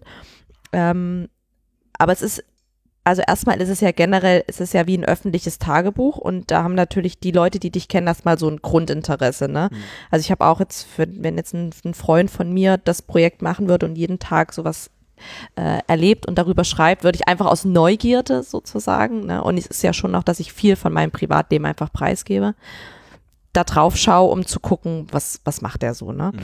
Aber es ist, also erstmal ist es ja generell, es ist ja wie ein öffentliches Tagebuch und da haben natürlich die Leute, die dich kennen, erstmal so ein Grundinteresse, ne? Also ich habe auch jetzt, wenn jetzt ein Freund von mir das Projekt machen würde und jeden Tag sowas erlebt und darüber schreibt, würde ich einfach aus Neugierde sozusagen, ne? Und es ist ja schon noch, dass ich viel von meinem Privatleben einfach preisgebe, da drauf schaue, um zu gucken, was macht der so, ne?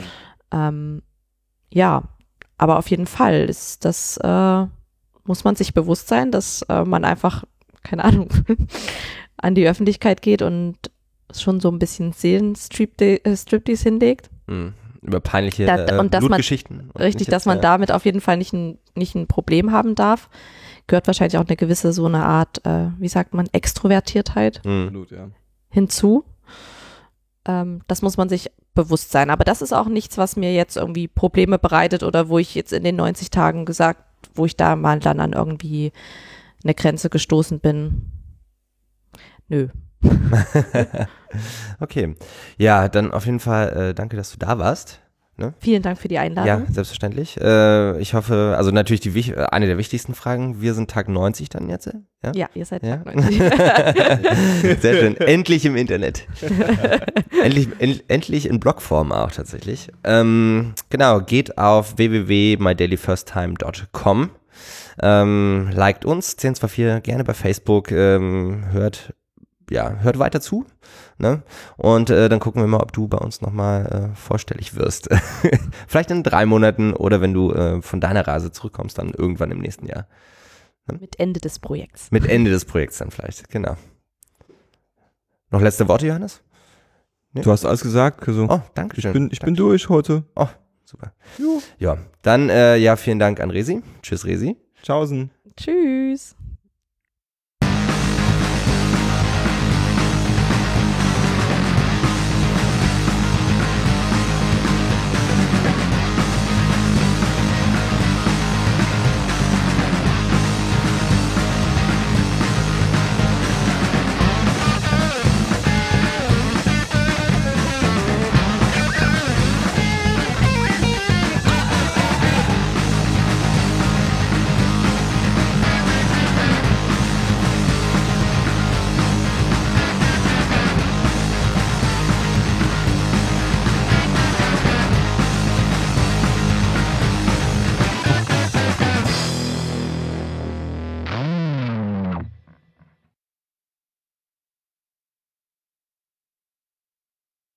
Ja, aber auf jeden Fall ist das, muss man sich bewusst sein, dass man einfach, keine Ahnung, an die Öffentlichkeit geht und schon so ein bisschen Seelenstriptease hinlegt. Über peinliche Blutgeschichten. Richtig, dass man damit auf jeden Fall nicht ein Problem haben darf. Gehört wahrscheinlich auch eine gewisse so eine Art, wie sagt man, Extrovertiertheit hinzu. Das muss man sich bewusst sein. Aber das ist auch nichts, was mir jetzt irgendwie Probleme bereitet oder wo ich jetzt in den 90 Tagen wo ich da mal dann an irgendwie eine Grenze gestoßen bin. Nö. Okay. Ja, dann auf jeden Fall danke, dass du da warst. Ne? Vielen Dank für die Einladung. Ja, selbstverständlich. Ich hoffe, also natürlich eine der wichtigsten Fragen, wir sind Tag 90 dann jetzt? Ja, Ja, ihr seid Ja. Tag 90. Sehr schön. Endlich im Internet. endlich in Blogform auch tatsächlich. Genau, geht auf www.mydailyfirsttime.com. Liked uns, 1024, gerne bei Facebook, hört weiter zu. Ne? Und dann gucken wir mal, ob du bei uns nochmal vorstellig wirst. Vielleicht in 3 Monaten oder wenn du von deiner Reise zurückkommst, dann irgendwann im nächsten Jahr. Mit Ende des Projekts. Mit Ende des Projekts dann vielleicht, genau. Noch letzte Worte, Johannes? Du hast alles gesagt. Also, Oh, danke schön. ich bin durch heute. Oh, super. Ja, dann vielen Dank an Resi. Tschüss, Resi. Tschaußen. Tschüss.